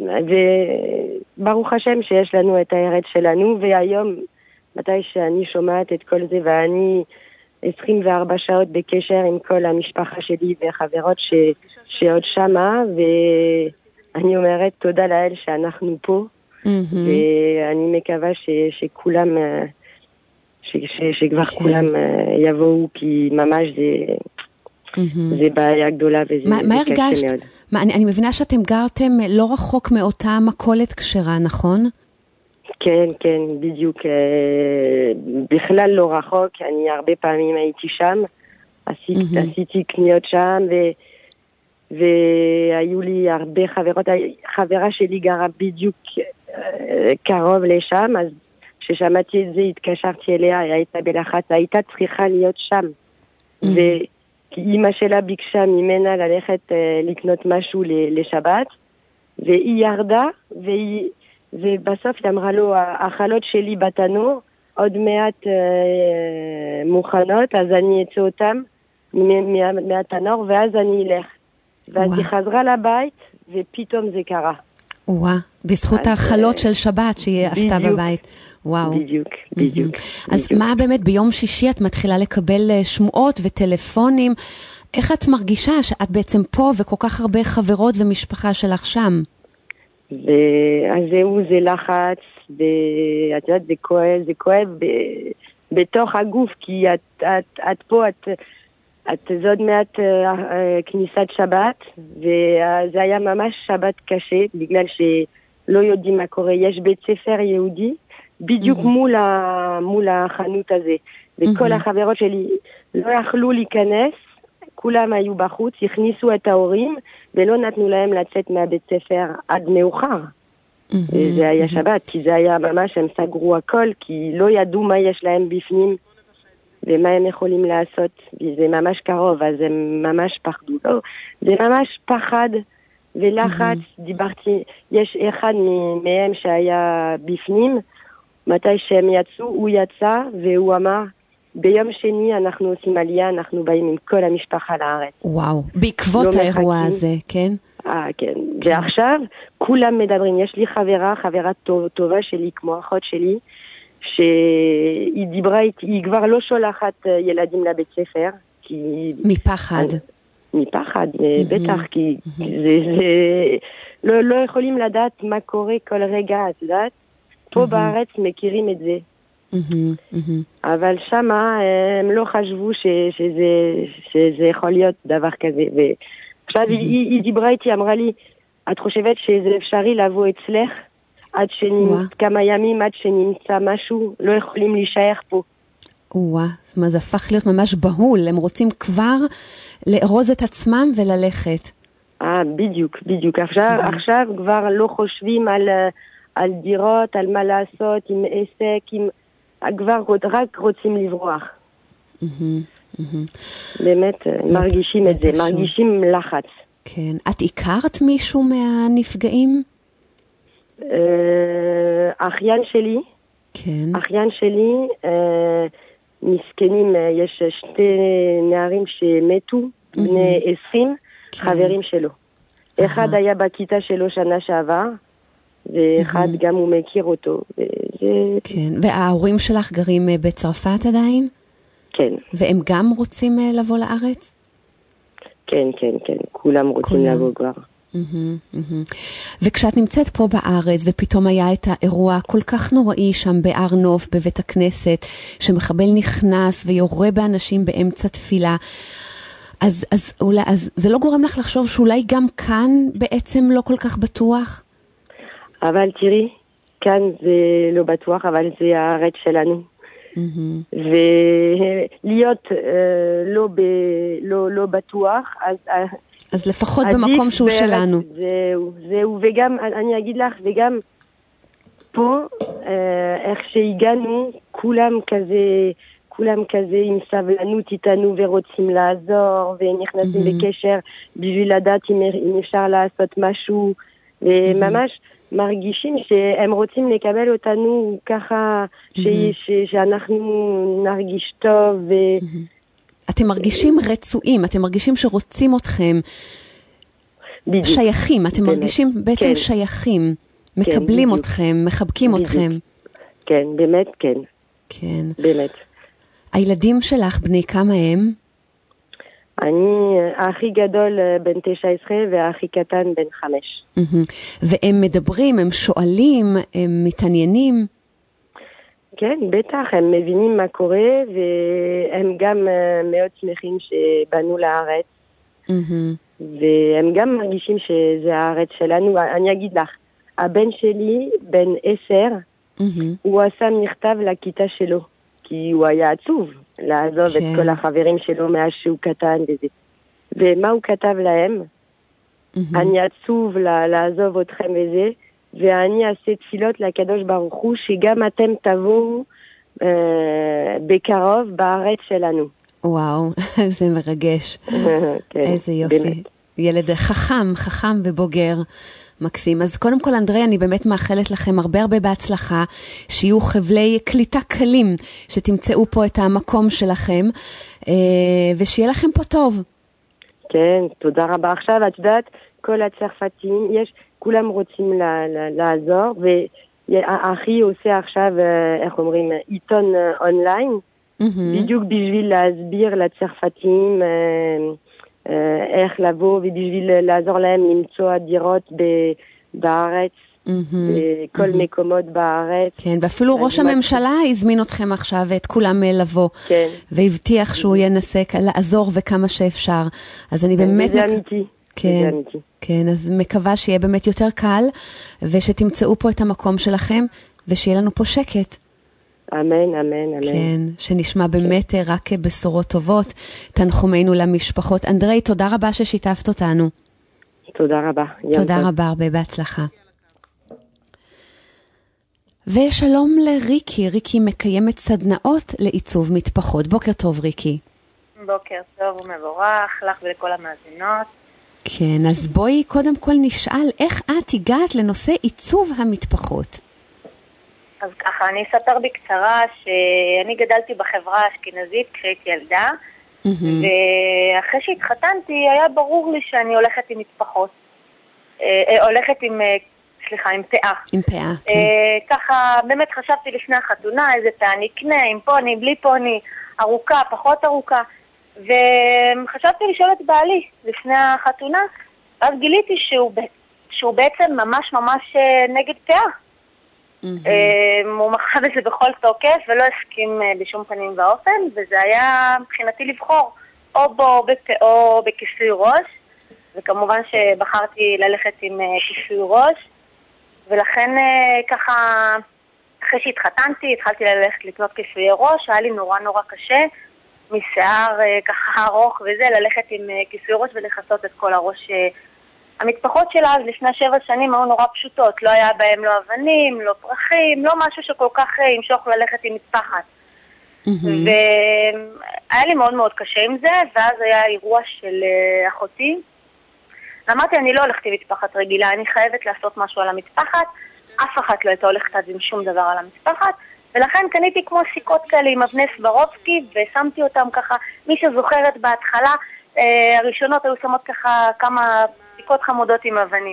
E: וברוך השם שיש לנו את הארץ שלנו, והיום מתי שאני שומעת את כל זה, ואני עשרים וארבע שעות בקשר עם כל המשפחה שלי וחברות ש... שעוד שמה, ואני אומרת תודה לאל שאנחנו פה, mm-hmm. ואני מקווה ש... שכולם, ש... ש... שכבר okay. כולם יבואו, כי ממש זה, mm-hmm. זה בעיה גדולה וזה
B: מה,
E: זה
B: מה
E: קשה
B: הרגשת? מאוד. מה, אני, אני מבינה שאתם גרתם לא רחוק מאותה מכולת כשרה, נכון?
E: כן, כן, בדיוק, בכלל לא רחוק, אני הרבה פעמים הייתי שם, עשיתי, mm-hmm. עשיתי קניות שם, ו, והיו לי הרבה חברות, חברה שלי גרה בדיוק קרוב לשם, אז כששמעתי את זה התקשרתי אליה, היא הייתה בלחץ, הייתה צריכה להיות שם, mm-hmm. ואמא שלה ביקשה ממנה ללכת לקנות משהו לשבת, והיא ירדה, והיא... ובסוף היא אמרה לו, האכלות שלי בתנור עוד מעט אה, מוכנות, אז אני אצא אותם מהתנור, ואז אני אלך. ואז היא חזרה לבית, ופתאום זה קרה.
B: וואו, בזכות האכלות של שבת שהיא עשתה בבית. וואו.
E: בדיוק, בדיוק.
B: אז מה באמת ביום שישי את מתחילה לקבל שמועות וטלפונים? איך את מרגישה שאת בעצם פה וכל כך הרבה חברות ומשפחה שלך שם?
E: ואז זהו, זה לחץ, ואת יודעת, זה כואב, זה כואב בתוך הגוף, כי את, את, את פה, את, את זה עוד מעט כניסת שבת, וזה היה ממש שבת קשה, בגלל שלא יודעים מה קורה. יש בית ספר יהודי, בדיוק מול, ה, מול החנות הזה, וכל החברות שלי לא יכלו להיכנס, כולם היו בחוץ, הכניסו את ההורים, ולא נתנו להם לצאת מהבית ספר עד מאוחר. זה היה שבת, כי זה היה ממש, הם סגרו הכל, כי לא ידעו מה יש להם בפנים, ומה הם יכולים לעשות, וזה ממש קרוב, אז הם ממש פחדו. לא, זה ממש פחד ולחץ, דיברתי, יש אחד מהם שהיה בפנים, מתי שהם יצאו, הוא יצא, והוא אמר, ביום שני אנחנו עושים עלייה, אנחנו באים עם כל המשפחה לארץ.
B: וואו, בעקבות לא האירוע מחכים. הזה, כן?
E: אה, כן. כן. ועכשיו כולם מדברים. יש לי חברה, חברה טוב, טובה שלי, כמו אחות שלי, שהיא דיברה איתי, היא כבר לא שולחת ילדים לבית ספר. כי...
B: מפחד.
E: מפחד, mm-hmm. בטח, כי mm-hmm. זה, זה... לא, לא יכולים לדעת מה קורה כל רגע, את יודעת? פה mm-hmm. בארץ מכירים את זה. Mm-hmm, mm-hmm. אבל שמה הם לא חשבו ש, שזה, שזה יכול להיות דבר כזה. ועכשיו mm-hmm. היא, היא דיברה איתי, אמרה לי, את חושבת שזה אפשרי לבוא אצלך עד שנמצא כמה ימים, עד שנמצא משהו, לא יכולים להישאר פה.
B: וואה, מה זה הפך להיות ממש בהול, הם רוצים כבר לארוז את עצמם וללכת.
E: אה, בדיוק, בדיוק. עכשיו, עכשיו כבר לא חושבים על, על דירות, על מה לעשות, עם עסק, עם... כבר רק רוצים לברוח. באמת, מרגישים את זה, מרגישים לחץ.
B: כן. את הכרת מישהו מהנפגעים?
E: אחיין שלי,
B: כן.
E: אחיין שלי, מסכנים, יש שתי נערים שמתו, בני עשרים, חברים שלו. אחד היה בכיתה שלו שנה שעבר, ואחד גם הוא מכיר אותו.
B: כן, וההורים שלך גרים בצרפת עדיין?
E: כן.
B: והם גם רוצים לבוא לארץ?
E: כן, כן, כן, כולם רוצים לבוא כבר.
B: וכשאת נמצאת פה בארץ ופתאום היה את האירוע כל כך נוראי שם בהר נוף בבית הכנסת, שמחבל נכנס ויורה באנשים באמצע תפילה, אז, אז, אולי, אז זה לא גורם לך לחשוב שאולי גם כאן בעצם לא כל כך בטוח?
E: אבל תראי, כאן זה לא בטוח, אבל זה הארץ שלנו. ולהיות לא, ב, לא, לא בטוח, אז...
B: אז לפחות במקום שהוא שלנו.
E: זהו, זהו, וגם, אני אגיד לך, וגם פה, איך שהגענו, כולם כזה, כולם כזה עם סבלנות איתנו ורוצים לעזור, ונכנסים בקשר בשביל לדעת אם אפשר לעשות משהו, וממש מרגישים שהם רוצים לקבל אותנו ככה, שאנחנו נרגיש טוב, ו...
B: אתם מרגישים רצויים, אתם מרגישים שרוצים אתכם, בדיוק. שייכים, אתם באמת. מרגישים בעצם כן. שייכים, מקבלים כן, אתכם, מחבקים בדיוק. אתכם.
E: כן, באמת כן.
B: כן.
E: באמת.
B: הילדים שלך בני כמה הם?
E: אני, הכי גדול בן תשע עשרה והכי קטן בן חמש.
B: והם מדברים, הם שואלים, הם מתעניינים?
E: כן, בטח, הם מבינים מה קורה, והם גם מאוד שמחים שבאנו לארץ. והם גם מרגישים שזה הארץ שלנו. אני אגיד לך, הבן שלי, בן עשר, הוא עשה מכתב לכיתה שלו, כי הוא היה עצוב לעזוב את כל החברים שלו מאז שהוא קטן וזה. ומה הוא כתב להם? אני עצוב לעזוב אתכם וזה, ואני אעשה תפילות לקדוש ברוך הוא, שגם אתם תבואו אה, בקרוב בארץ שלנו.
B: וואו, זה מרגש. כן, איזה יופי. באמת. ילד חכם, חכם ובוגר, מקסים. אז קודם כל, אנדרי, אני באמת מאחלת לכם הרבה הרבה בהצלחה, שיהיו חבלי קליטה קלים, שתמצאו פה את המקום שלכם, אה, ושיהיה לכם פה טוב.
E: כן, תודה רבה. עכשיו, את יודעת, כל הצרפתים, יש... כולם רוצים לעזור, והאחי עושה עכשיו, איך אומרים, עיתון אונליין, בדיוק בשביל להסביר לצרפתים איך לבוא, ובשביל לעזור להם למצוא דירות בארץ, בכל מקומות בארץ.
B: כן, ואפילו ראש הממשלה הזמין אתכם עכשיו, ואת כולם לבוא, והבטיח שהוא ינסה לעזור וכמה שאפשר. אז אני באמת...
E: זה אמיתי.
B: כן, כן, אז מקווה שיהיה באמת יותר קל, ושתמצאו פה את המקום שלכם, ושיהיה לנו פה שקט.
E: אמן, אמן, אמן.
B: כן, שנשמע באמת רק בשורות טובות, תנחומינו למשפחות. אנדרי, תודה רבה ששיתפת אותנו.
E: תודה רבה.
B: תודה רבה, הרבה בהצלחה. ושלום לריקי, ריקי מקיימת סדנאות לעיצוב מטפחות. בוקר טוב, ריקי.
F: בוקר טוב ומבורך, לך ולכל המאזינות.
B: כן, אז בואי קודם כל נשאל איך את הגעת לנושא עיצוב המטפחות.
F: אז ככה, אני אספר בקצרה שאני גדלתי בחברה האשכנזית כשהייתי ילדה, mm-hmm. ואחרי שהתחתנתי היה ברור לי שאני הולכת עם מטפחות. אה, הולכת עם, סליחה, עם פאה.
B: עם פאה, כן.
F: אה, ככה, באמת חשבתי לפני החתונה, איזה פאה נקנה, עם פוני, בלי פוני, ארוכה, פחות ארוכה. וחשבתי לשאול את בעלי לפני החתונה, אז גיליתי שהוא, שהוא בעצם ממש ממש נגד פאה. Mm-hmm. הוא מחד את זה בכל תוקף ולא הסכים בשום פנים ואופן, וזה היה מבחינתי לבחור או בו או בכיסוי ראש, וכמובן שבחרתי ללכת עם כיסוי ראש, ולכן ככה אחרי שהתחתנתי התחלתי ללכת לקנות כיסוי ראש, היה לי נורא נורא קשה משיער ככה ארוך וזה, ללכת עם כיסוי ראש ולחסות את כל הראש המטפחות של אז לפני שבע שנים היו נורא פשוטות, לא היה בהם לא אבנים, לא פרחים, לא משהו שכל כך ימשוך ללכת עם מטפחת. והיה לי מאוד מאוד קשה עם זה, ואז היה אירוע של אחותי, ואמרתי, אני לא הולכת עם מטפחת רגילה, אני חייבת לעשות משהו על המטפחת, אף אחת לא הייתה הולכת אז עם שום דבר על המטפחת, ולכן קניתי כמו סיכות כאלה עם אבני סברובסקי, ושמתי אותם ככה, מי שזוכרת בהתחלה, הראשונות היו שמות ככה כמה סיכות חמודות עם אבנים.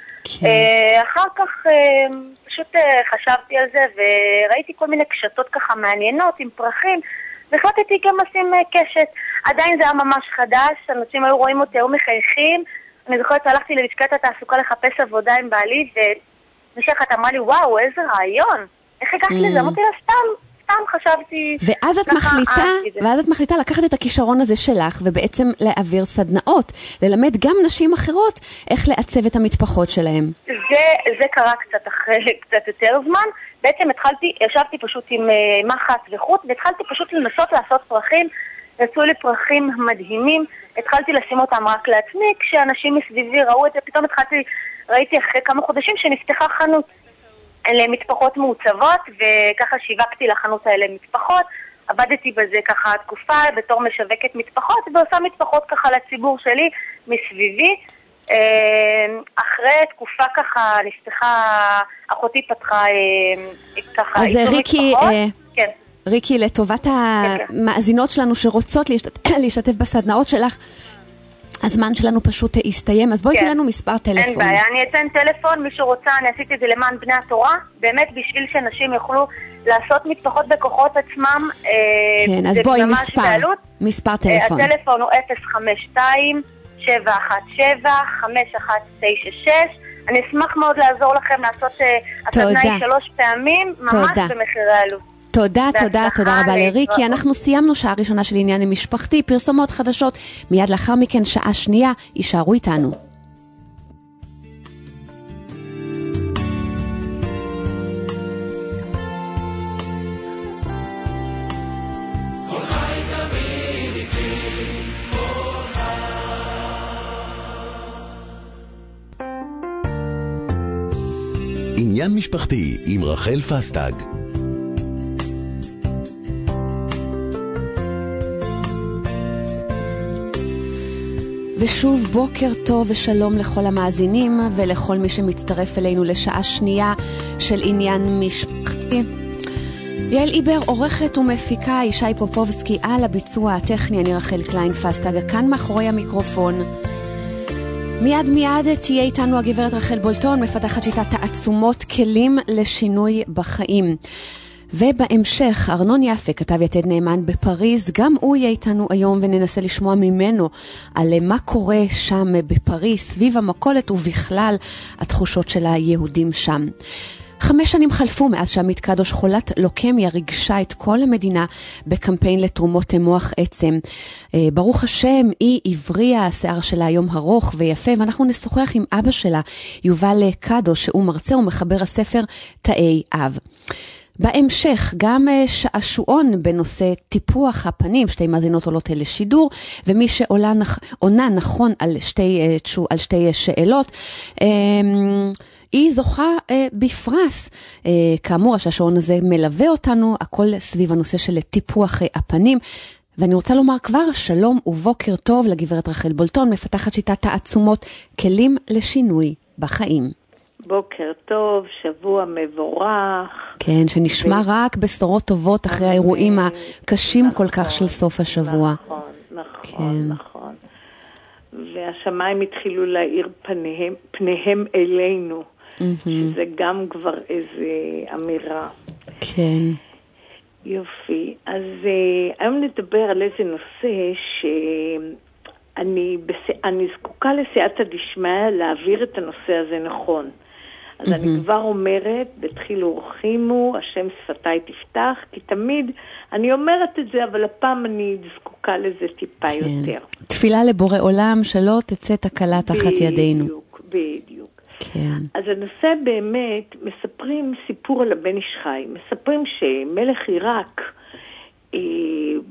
F: אחר כך פשוט חשבתי על זה, וראיתי כל מיני קשתות ככה מעניינות עם פרחים, והחלטתי גם לשים קשת. עדיין זה היה ממש חדש, אנשים היו רואים אותי, היו מחייכים. אני זוכרת שהלכתי ללשכת התעסוקה לחפש עבודה עם בעלי, ומישהי אחת אמרה לי, וואו, איזה רעיון. איך הגעת לזה? אמרתי לה, סתם, סתם חשבתי.
B: ואז את מחליטה, ואז את מחליטה לקחת את הכישרון הזה שלך, ובעצם להעביר סדנאות, ללמד גם נשים אחרות איך לעצב את המטפחות שלהם.
F: זה, זה קרה קצת אחרי, קצת יותר זמן. בעצם התחלתי, ישבתי פשוט עם מחט וחוט, והתחלתי פשוט לנסות לעשות פרחים, יצאו לי פרחים מדהימים, התחלתי לשים אותם רק לעצמי, כשאנשים מסביבי ראו את זה, פתאום התחלתי, ראיתי אחרי כמה חודשים שנפתחה חנות למטפחות מעוצבות, וככה שיווקתי לחנות האלה מטפחות, עבדתי בזה ככה תקופה, בתור משווקת מטפחות, ועושה מטפחות ככה לציבור שלי מסביבי. אחרי תקופה ככה נפתחה, אחותי פתחה ככה
B: אז ריקי,
F: כן.
B: ריקי, לטובת המאזינות שלנו שרוצות להשתתף בסדנאות שלך, הזמן שלנו פשוט הסתיים, אז בואי תן לנו מספר טלפון.
F: אין בעיה, אני אתן טלפון, מי שרוצה, אני עשיתי את זה למען בני התורה, באמת בשביל שנשים יוכלו לעשות מטפחות בכוחות עצמם.
B: כן, אז בואי מספר, מספר טלפון.
F: הטלפון הוא אפס חמש שתיים שבע אחת שבע חמש אחת תשע שש. אני אשמח מאוד לעזור לכם לעשות הסדנה היא שלוש פעמים, ממש במחירי עלות.
B: תודה, תודה, תודה רבה לריקי. אנחנו סיימנו שעה ראשונה של עניין המשפחתי, פרסומות חדשות, מיד לאחר מכן שעה שנייה, יישארו איתנו.
A: עניין משפחתי עם רחל פסטג.
B: ושוב בוקר טוב ושלום לכל המאזינים ולכל מי שמצטרף אלינו לשעה שנייה של עניין משפחתי. יעל איבר עורכת ומפיקה, ישי פופובסקי על הביצוע הטכני, אני רחל קליין פסטג כאן מאחורי המיקרופון. מיד מיד תהיה איתנו הגברת רחל בולטון, מפתחת שיטת תעצומות כלים לשינוי בחיים. ובהמשך ארנון יפה, כתב יתד נאמן בפריז, גם הוא יהיה איתנו היום וננסה לשמוע ממנו על מה קורה שם בפריז, סביב המקולת ובכלל התחושות של היהודים שם. חמש שנים חלפו מאז שעמית קדוש חולת לוקמיה ריגשה את כל המדינה בקמפיין לתרומות מוח עצם. ברוך השם, היא עבריה, השיער שלה היום ארוך ויפה, ואנחנו נשוחח עם אבא שלה, יובל קדוש, שהוא מרצה ומחבר הספר תאי אב. בהמשך גם שעשועון בנושא טיפוח הפנים, שתי מאזינות עולות לשידור, ומי שעונה נכון על שתי, על שתי שאלות, היא זוכה בפרס. כאמור, השעשועון הזה מלווה אותנו, הכל סביב הנושא של טיפוח הפנים, ואני רוצה לומר כבר שלום ובוקר טוב לגברת רחל בולטון, מפתחת שיטת תעצומות כלים לשינוי בחיים.
G: בוקר טוב, שבוע מבורך.
B: כן, שנשמע ו... רק בשורות טובות אחרי האירועים הקשים נכון, כל כך של סוף השבוע.
G: נכון, נכון, כן. נכון. והשמיים התחילו להאיר פניהם, פניהם אלינו, mm-hmm. שזה גם כבר איזו אמירה.
B: כן.
G: יופי. אז uh, היום נדבר על איזה נושא שאני בס... אני זקוקה לסייעתא דשמיא להעביר את הנושא הזה נכון. אז mm-hmm. אני כבר אומרת, בתחילו ורחימו, השם שפתיי תפתח, כי תמיד אני אומרת את זה, אבל הפעם אני זקוקה לזה טיפה כן. יותר.
B: תפילה לבורא עולם, שלא תצא תקלה תחת ידינו.
G: בדיוק, בדיוק.
B: כן.
G: אז הנושא באמת, מספרים סיפור על הבן איש חי. מספרים שמלך עיראק, אה,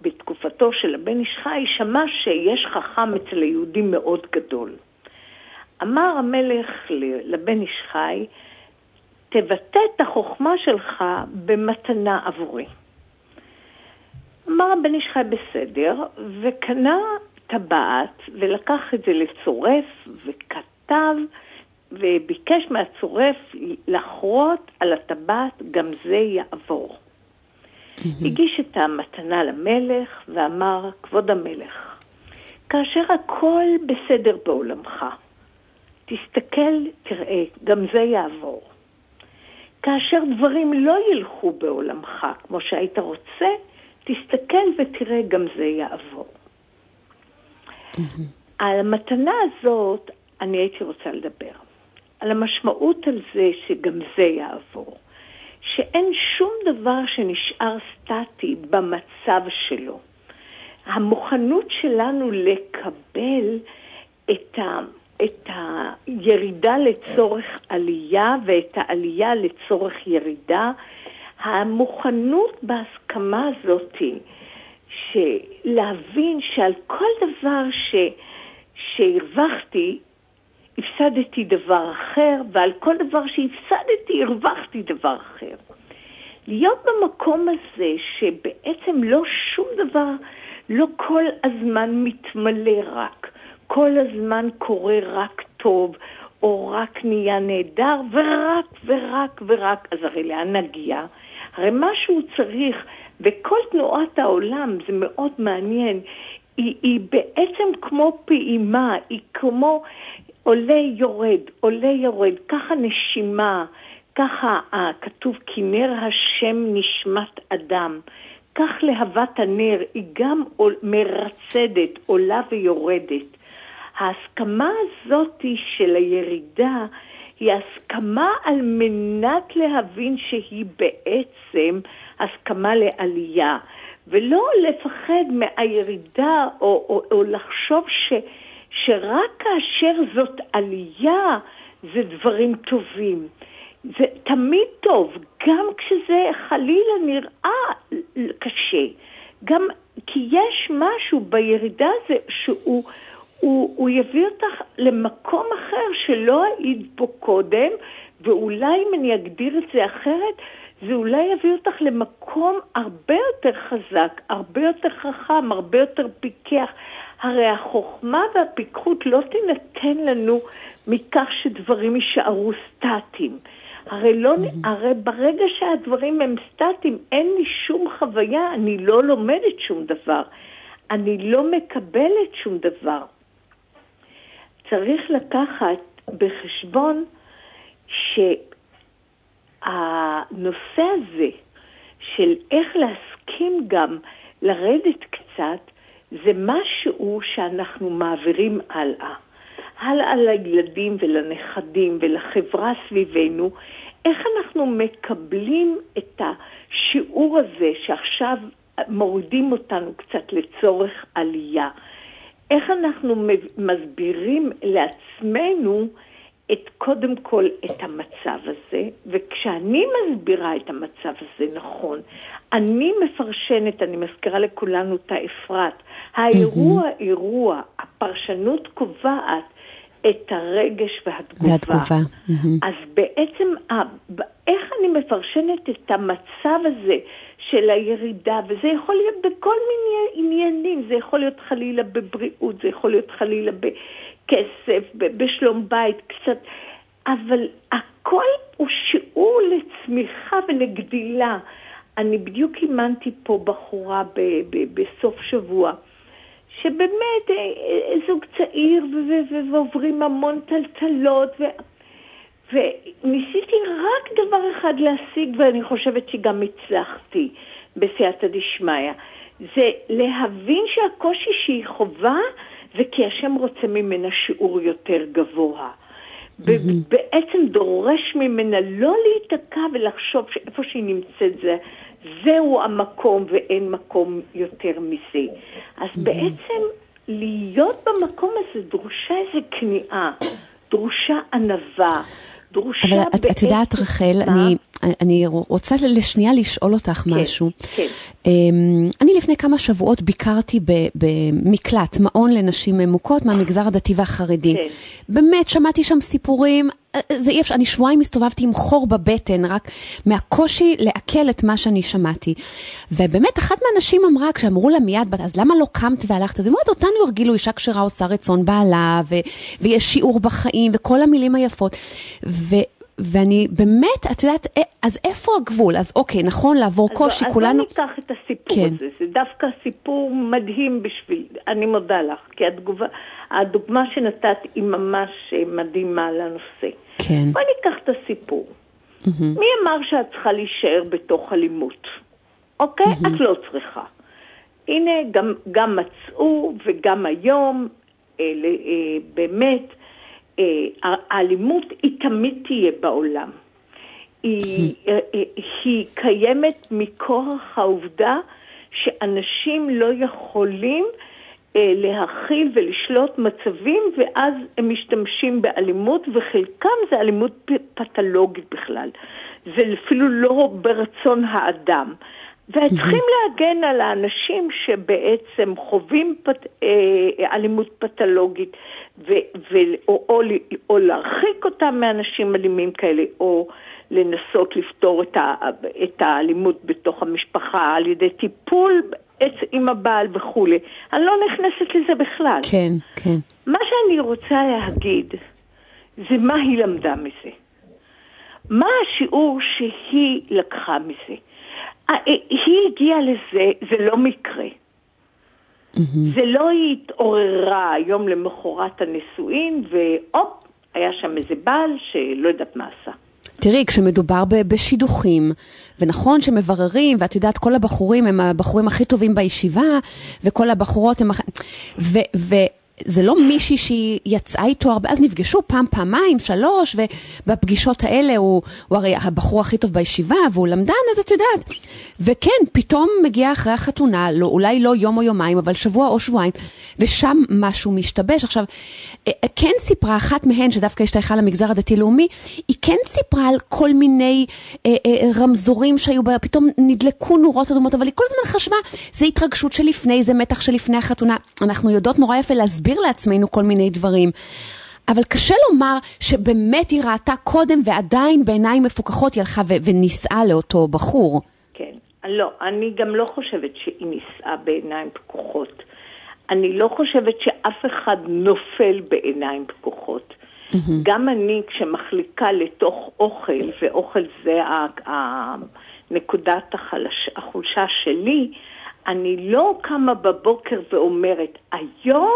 G: בתקופתו של הבן איש חי, שמע שיש חכם אצל היהודים מאוד גדול. אמר המלך לבן איש חי, תבטא את החוכמה שלך במתנה עבורי. אמר הבן איש חי בסדר, וקנה טבעת, ולקח את זה לצורף, וכתב, וביקש מהצורף לחרות על הטבעת, גם זה יעבור. Mm-hmm. הגיש את המתנה למלך, ואמר, כבוד המלך, כאשר הכל בסדר בעולמך, תסתכל, תראה, גם זה יעבור. כאשר דברים לא ילכו בעולמך, כמו שהיית רוצה, תסתכל ותראה, גם זה יעבור. Mm-hmm. על המתנה הזאת, אני הייתי רוצה לדבר. על המשמעות על זה שגם זה יעבור. שאין שום דבר שנשאר סטטי במצב שלו. המוכנות שלנו לקבל את ה... את הירידה לצורך עלייה ואת העלייה לצורך ירידה, המוכנות בהסכמה הזאת, שלהבין שעל כל דבר ש, שהרווחתי, הפסדתי דבר אחר, ועל כל דבר שהפסדתי, הרווחתי דבר אחר. להיות במקום הזה שבעצם לא שום דבר, לא כל הזמן מתמלא רק, כל הזמן קורה רק טוב, או רק נהיה נהדר, ורק ורק ורק, אז הרי לאן נגיע? הרי מה שהוא צריך, וכל תנועת העולם, זה מאוד מעניין, היא, היא בעצם כמו פעימה, היא כמו עולה יורד, עולה יורד, ככה נשימה, ככה כתוב, כי נר השם נשמת אדם, כך להבת הנר, היא גם מרצדת, עולה ויורדת. ההסכמה הזאת של הירידה היא הסכמה על מנת להבין שהיא בעצם הסכמה לעלייה, ולא לפחד מהירידה או, או, או לחשוב ש, שרק כאשר זאת עלייה זה דברים טובים. זה תמיד טוב, גם כשזה חלילה נראה קשה. גם כי יש משהו בירידה הזה שהוא הוא, הוא יביא אותך למקום אחר שלא היית בו קודם, ואולי אם אני אגדיר את זה אחרת, זה אולי יביא אותך למקום הרבה יותר חזק, הרבה יותר חכם, הרבה יותר פיקח. הרי החוכמה והפיקחות לא תינתן לנו מכך שדברים יישארו סטטיים. הרי, לא, הרי ברגע שהדברים הם סטטיים, אין לי שום חוויה, אני לא לומדת שום דבר, אני לא מקבלת שום דבר. צריך לקחת בחשבון שהנושא הזה של איך להסכים גם לרדת קצת, זה משהו שאנחנו מעבירים הלאה. הלאה לילדים ולנכדים ולחברה סביבנו, איך אנחנו מקבלים את השיעור הזה שעכשיו מורידים אותנו קצת לצורך עלייה. איך אנחנו מסבירים לעצמנו את קודם כל את המצב הזה, וכשאני מסבירה את המצב הזה נכון, אני מפרשנת, אני מזכירה לכולנו את האפרת, האירוע, mm-hmm. אירוע, הפרשנות קובעת את הרגש והתגובה. והתגובה. Mm-hmm. אז בעצם, איך אני מפרשנת את המצב הזה של הירידה, וזה יכול להיות בכל מיני עניינים, זה יכול להיות חלילה בבריאות, זה יכול להיות חלילה בכסף, בשלום בית, קצת, אבל הכל הוא שיעור לצמיחה ולגדילה. אני בדיוק אימנתי פה בחורה ב- ב- בסוף שבוע, שבאמת זוג צעיר ו- ו- ועוברים המון טלטלות, ו- וניסיתי רק דבר אחד להשיג, ואני חושבת שגם הצלחתי בסייעתא דשמיא, זה להבין שהקושי שהיא חובה, זה כי השם רוצה ממנה שיעור יותר גבוה. Mm-hmm. בעצם דורש ממנה לא להיתקע ולחשוב שאיפה שהיא נמצאת זה, זהו המקום ואין מקום יותר מזה. אז mm-hmm. בעצם להיות במקום הזה דרושה איזו כניעה, דרושה ענווה, דרושה
B: אבל את, את יודעת רחל, אני, אני רוצה לשנייה לשאול אותך משהו.
G: כן.
B: אני לפני כמה שבועות ביקרתי במקלט, מעון לנשים מוכות מהמגזר הדתי והחרדי.
G: כן.
B: באמת, שמעתי שם סיפורים, זה אי אפשר, אני שבועיים הסתובבתי עם חור בבטן, רק מהקושי לעכל את מה שאני שמעתי. ובאמת, אחת מהנשים אמרה, כשאמרו לה מיד, אז למה לא קמת והלכת? אז היא אומרת, אותנו הרגילו אישה כשרה עושה רצון בעלה, ו- ויש שיעור בחיים, וכל המילים היפות. ו... ואני באמת, את יודעת, אז איפה הגבול? אז אוקיי, נכון, לעבור קושי,
G: אז
B: כולנו...
G: אז אני אקח את הסיפור
B: כן.
G: הזה, זה דווקא סיפור מדהים בשביל, אני מודה לך, כי התגובה, הדוגמה שנתת היא ממש מדהימה לנושא.
B: כן.
G: בואי ניקח את הסיפור. Mm-hmm. מי אמר שאת צריכה להישאר בתוך אלימות? אוקיי? Mm-hmm. את לא צריכה. הנה, גם, גם מצאו וגם היום, אלה, אה, באמת, האלימות היא תמיד תהיה בעולם. היא, היא קיימת מכורח העובדה שאנשים לא יכולים להכיל ולשלוט מצבים, ואז הם משתמשים באלימות, וחלקם זה אלימות פתולוגית בכלל. זה אפילו לא ברצון האדם. וצריכים להגן על האנשים שבעצם חווים פת, אה, אלימות פתולוגית, ו, ו, או, או, או להרחיק אותם מאנשים אלימים כאלה, או לנסות לפתור את, ה, את האלימות בתוך המשפחה על ידי טיפול עם הבעל וכו'. אני לא נכנסת לזה בכלל.
B: כן, כן.
G: מה שאני רוצה להגיד, זה מה היא למדה מזה. מה השיעור שהיא לקחה מזה. היא הגיעה לזה, זה לא מקרה. Mm-hmm. זה לא היא התעוררה היום למחרת הנישואין, ואופ, היה שם איזה בעל שלא יודעת מה עשה.
B: תראי, כשמדובר בשידוכים, ונכון שמבררים, ואת יודעת, כל הבחורים הם הבחורים הכי טובים בישיבה, וכל הבחורות הם... ו... ו... זה לא מישהי שהיא יצאה איתו הרבה, אז נפגשו פעם, פעמיים, שלוש, ובפגישות האלה הוא, הוא הרי הבחור הכי טוב בישיבה, והוא למדן, אז את יודעת. וכן, פתאום מגיע אחרי החתונה, לא, אולי לא יום או יומיים, אבל שבוע או שבועיים, ושם משהו משתבש. עכשיו, כן סיפרה אחת מהן, שדווקא השתייכה למגזר הדתי-לאומי, היא כן סיפרה על כל מיני אה, אה, רמזורים שהיו בה, פתאום נדלקו נורות אדומות, אבל היא כל הזמן חשבה, זה התרגשות שלפני, זה מתח שלפני החתונה. אנחנו יודעות נורא יפה להסביר לעצמנו כל מיני דברים. אבל קשה לומר שבאמת היא ראתה קודם ועדיין בעיניים מפוקחות היא הלכה ו- וניסעה לאותו בחור.
G: כן, לא, אני גם לא חושבת שהיא ניסעה בעיניים פקוחות. אני לא חושבת שאף אחד נופל בעיניים פקוחות. Mm-hmm. גם אני כשמחליקה לתוך אוכל, ואוכל זה נקודת החלש, החולשה שלי, אני לא קמה בבוקר ואומרת, היום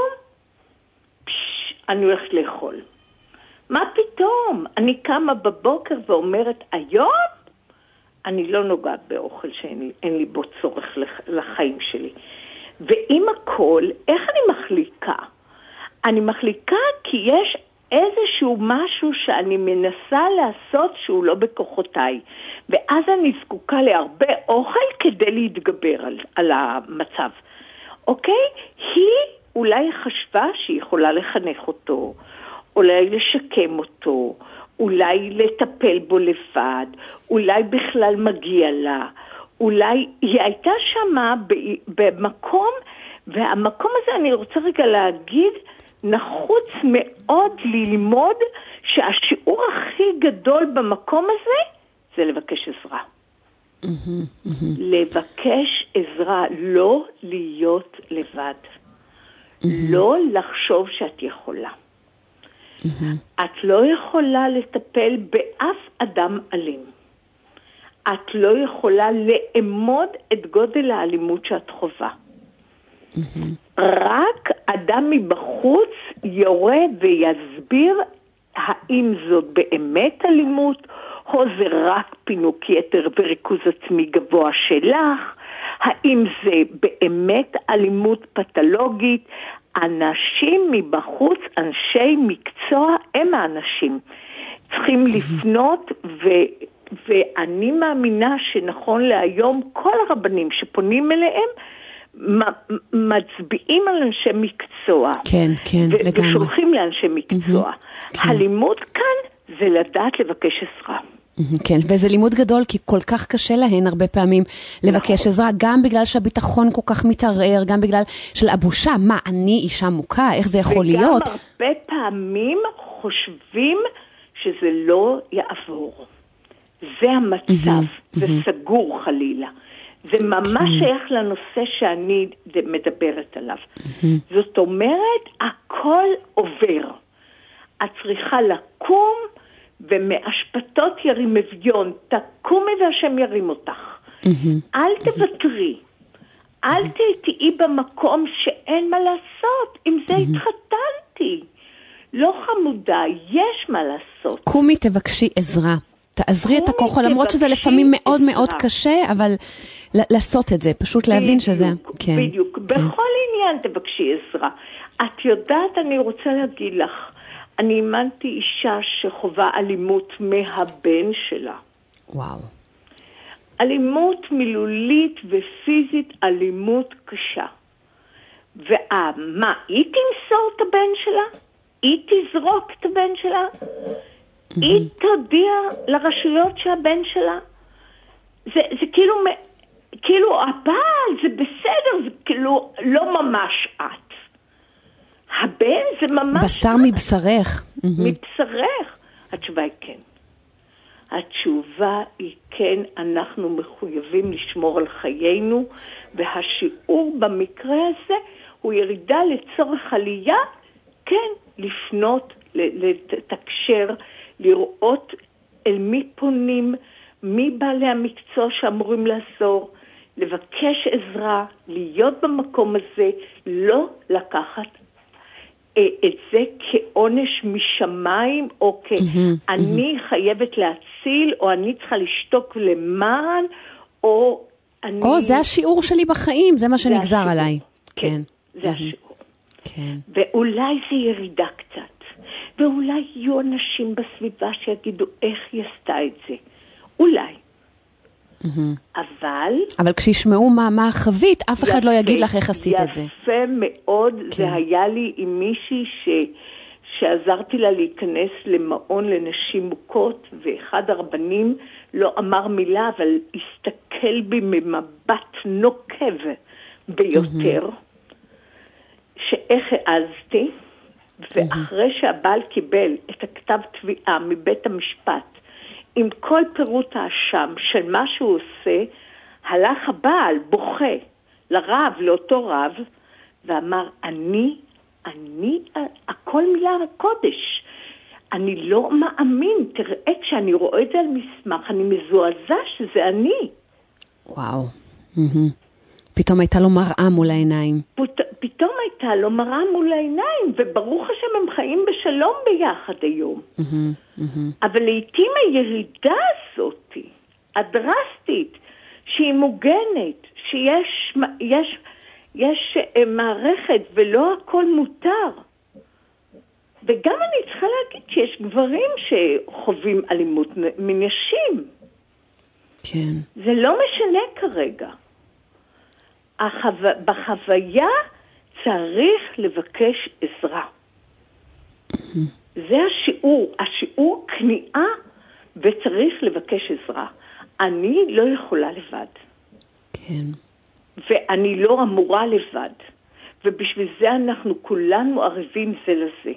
G: פש, אני הולכת לאכול. מה פתאום? אני קמה בבוקר ואומרת, היום אני לא נוגעת באוכל שאין לי, אין לי בו צורך לחיים שלי. ועם הכל, איך אני מחליקה? אני מחליקה כי יש איזשהו משהו שאני מנסה לעשות שהוא לא בכוחותיי. ואז אני זקוקה להרבה אוכל כדי להתגבר על, על המצב. אוקיי? היא אולי חשבה שהיא יכולה לחנך אותו, אולי לשקם אותו, אולי לטפל בו לבד, אולי בכלל מגיע לה, אולי היא הייתה שמה במקום, והמקום הזה אני רוצה רגע להגיד, נחוץ מאוד ללמוד שהשיעור הכי גדול במקום הזה זה לבקש עזרה. Mm-hmm, mm-hmm. לבקש עזרה, לא להיות לבד. Mm-hmm. לא לחשוב שאת יכולה. Mm-hmm. את לא יכולה לטפל באף אדם אלים. את לא יכולה לאמוד את גודל האלימות שאת חובה. Mm-hmm. רק אדם מבחוץ יורד ויסביר האם זאת באמת אלימות, או זה רק פינוק יתר וריכוז עצמי גבוה שלך, האם זה באמת אלימות פתולוגית. אנשים מבחוץ, אנשי מקצוע, הם האנשים. צריכים לפנות, ו, ואני מאמינה שנכון להיום כל הרבנים שפונים אליהם, מצביעים על אנשי מקצוע.
B: כן, כן,
G: ו-
B: לגמרי.
G: ושולחים לאנשי מקצוע. Mm-hmm, כן. הלימוד כאן זה לדעת לבקש עזרה.
B: כן, וזה לימוד גדול, כי כל כך קשה להן הרבה פעמים לבקש עזרה, גם בגלל שהביטחון כל כך מתערער, גם בגלל של הבושה, מה, אני אישה מוכה, איך זה יכול להיות?
G: וגם הרבה פעמים חושבים שזה לא יעבור. זה המצב, זה סגור חלילה. זה ממש שייך לנושא שאני מדברת עליו. זאת אומרת, הכל עובר. את צריכה לקום, ומאשפתות ירים אביון, תקומי והשם ירים אותך. אל תוותרי. אל תהיי במקום שאין מה לעשות. עם זה התחתנתי. לא חמודה, יש מה לעשות.
B: קומי תבקשי עזרה. תעזרי את הכוח, למרות שזה לפעמים מאוד מאוד קשה, אבל לעשות את זה, פשוט להבין שזה...
G: בדיוק, בכל עניין תבקשי עזרה. את יודעת, אני רוצה להגיד לך, אני אימנתי אישה שחובה אלימות מהבן שלה.
B: וואו.
G: אלימות מילולית ופיזית, אלימות קשה. ומה, היא תמסור את הבן שלה? היא תזרוק את הבן שלה? היא תודיע לרשויות שהבן שלה? זה, זה כאילו, כאילו הבעל, זה בסדר, זה כאילו לא ממש את. הבן זה ממש...
B: בשר מבשרך.
G: מבשרך. התשובה היא כן. התשובה היא כן, אנחנו מחויבים לשמור על חיינו, והשיעור במקרה הזה הוא ירידה לצורך עלייה, כן, לפנות, לתקשר, לראות אל מי פונים, מי בעלי המקצוע שאמורים לעזור, לבקש עזרה, להיות במקום הזה, לא לקחת את זה כעונש משמיים, או כאני חייבת להציל, או אני צריכה לשתוק למען, או אני...
B: או, זה השיעור שלי בחיים, זה מה שנגזר עליי. כן.
G: זה השיעור.
B: כן.
G: ואולי זה ירידה קצת, ואולי יהיו אנשים בסביבה שיגידו איך היא עשתה את זה. אולי. אבל...
B: אבל כשישמעו מה, מה החבית, אף אחד לא יגיד לך איך עשית את זה.
G: יפה מאוד, זה היה לי עם מישהי ש... שעזרתי לה להיכנס למעון לנשים מוכות, ואחד הרבנים לא אמר מילה, אבל הסתכל בי ממבט נוקב ביותר, שאיך העזתי, ואחרי שהבעל קיבל את הכתב תביעה מבית המשפט, עם כל פירוט האשם של מה שהוא עושה, הלך הבעל בוכה לרב, לאותו רב, ואמר, אני, אני, הכל מילה הקודש. אני לא מאמין, תראה, כשאני רואה את זה על מסמך, אני מזועזע שזה אני.
B: וואו. פתאום הייתה לו מראה מול העיניים.
G: פת, פתאום הייתה לו מראה מול העיניים, וברוך השם הם חיים בשלום ביחד היום. אבל לעתים הירידה הזאת, הדרסטית, שהיא מוגנת, שיש יש, יש מערכת ולא הכל מותר. וגם אני צריכה להגיד שיש גברים שחווים אלימות מנשים.
B: כן.
G: זה לא משנה כרגע. החו... בחוויה צריך לבקש עזרה. זה השיעור, השיעור כניעה, וצריך לבקש עזרה. אני לא יכולה לבד. כן. ואני לא אמורה לבד. ובשביל זה אנחנו כולנו ערבים זה לזה.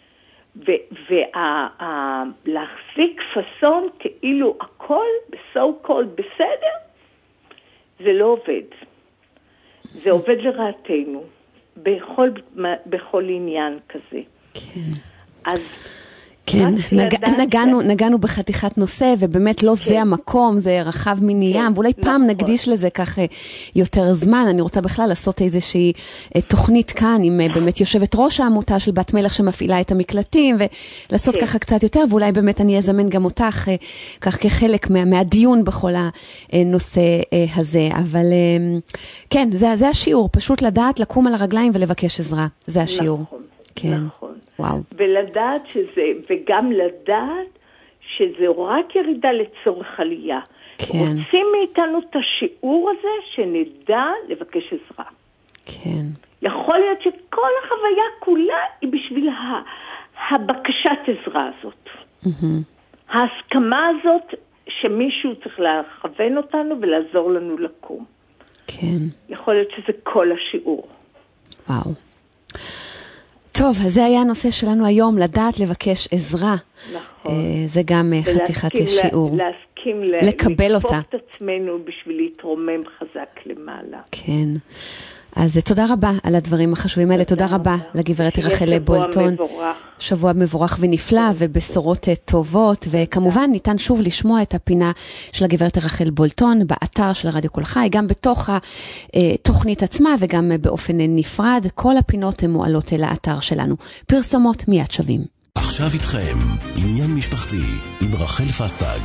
G: ולהחזיק פסון כאילו הכל בסו קול בסדר, זה לא עובד. זה עובד לרעתנו, בכל, בכל עניין כזה.
B: כן.
G: אז...
B: כן, נג, נגענו, ש... נגענו בחתיכת נושא, ובאמת לא כן. זה המקום, זה רחב מני ים, כן. ואולי נכון. פעם נקדיש לזה כך יותר זמן. אני רוצה בכלל לעשות איזושהי תוכנית כאן, עם באמת יושבת ראש העמותה של בת מלך שמפעילה את המקלטים, ולעשות כן. ככה קצת יותר, ואולי באמת אני אזמן גם אותך, כך כחלק מה, מהדיון בכל הנושא הזה. אבל כן, זה, זה השיעור, פשוט לדעת, לקום על הרגליים ולבקש עזרה. זה השיעור.
G: נכון,
B: כן.
G: נכון.
B: וואו.
G: ולדעת שזה, וגם לדעת שזה רק ירידה לצורך עלייה.
B: כן.
G: רוצים מאיתנו את השיעור הזה שנדע לבקש עזרה.
B: כן.
G: יכול להיות שכל החוויה כולה היא בשביל הבקשת עזרה הזאת. Mm-hmm. ההסכמה הזאת שמישהו צריך לכוון אותנו ולעזור לנו לקום.
B: כן.
G: יכול להיות שזה כל השיעור.
B: וואו. טוב, אז זה היה הנושא שלנו היום, לדעת לבקש עזרה.
G: נכון.
B: זה גם חתיכת שיעור.
G: להסכים
B: לקבל אותה.
G: לתפוס את עצמנו בשביל להתרומם חזק למעלה.
B: כן. אז תודה רבה על הדברים החשובים האלה, תודה רבה לגברת רחל בולטון. שבוע מבורך ונפלא ובשורות טובות, וכמובן ניתן שוב לשמוע את הפינה של הגברת רחל בולטון באתר של רדיו כל חי, גם בתוך התוכנית עצמה וגם באופן נפרד. כל הפינות מועלות לאתר שלנו. פרסומות מיד שווים.
A: עכשיו איתכם עניין משפחתי עם רחל פסטג.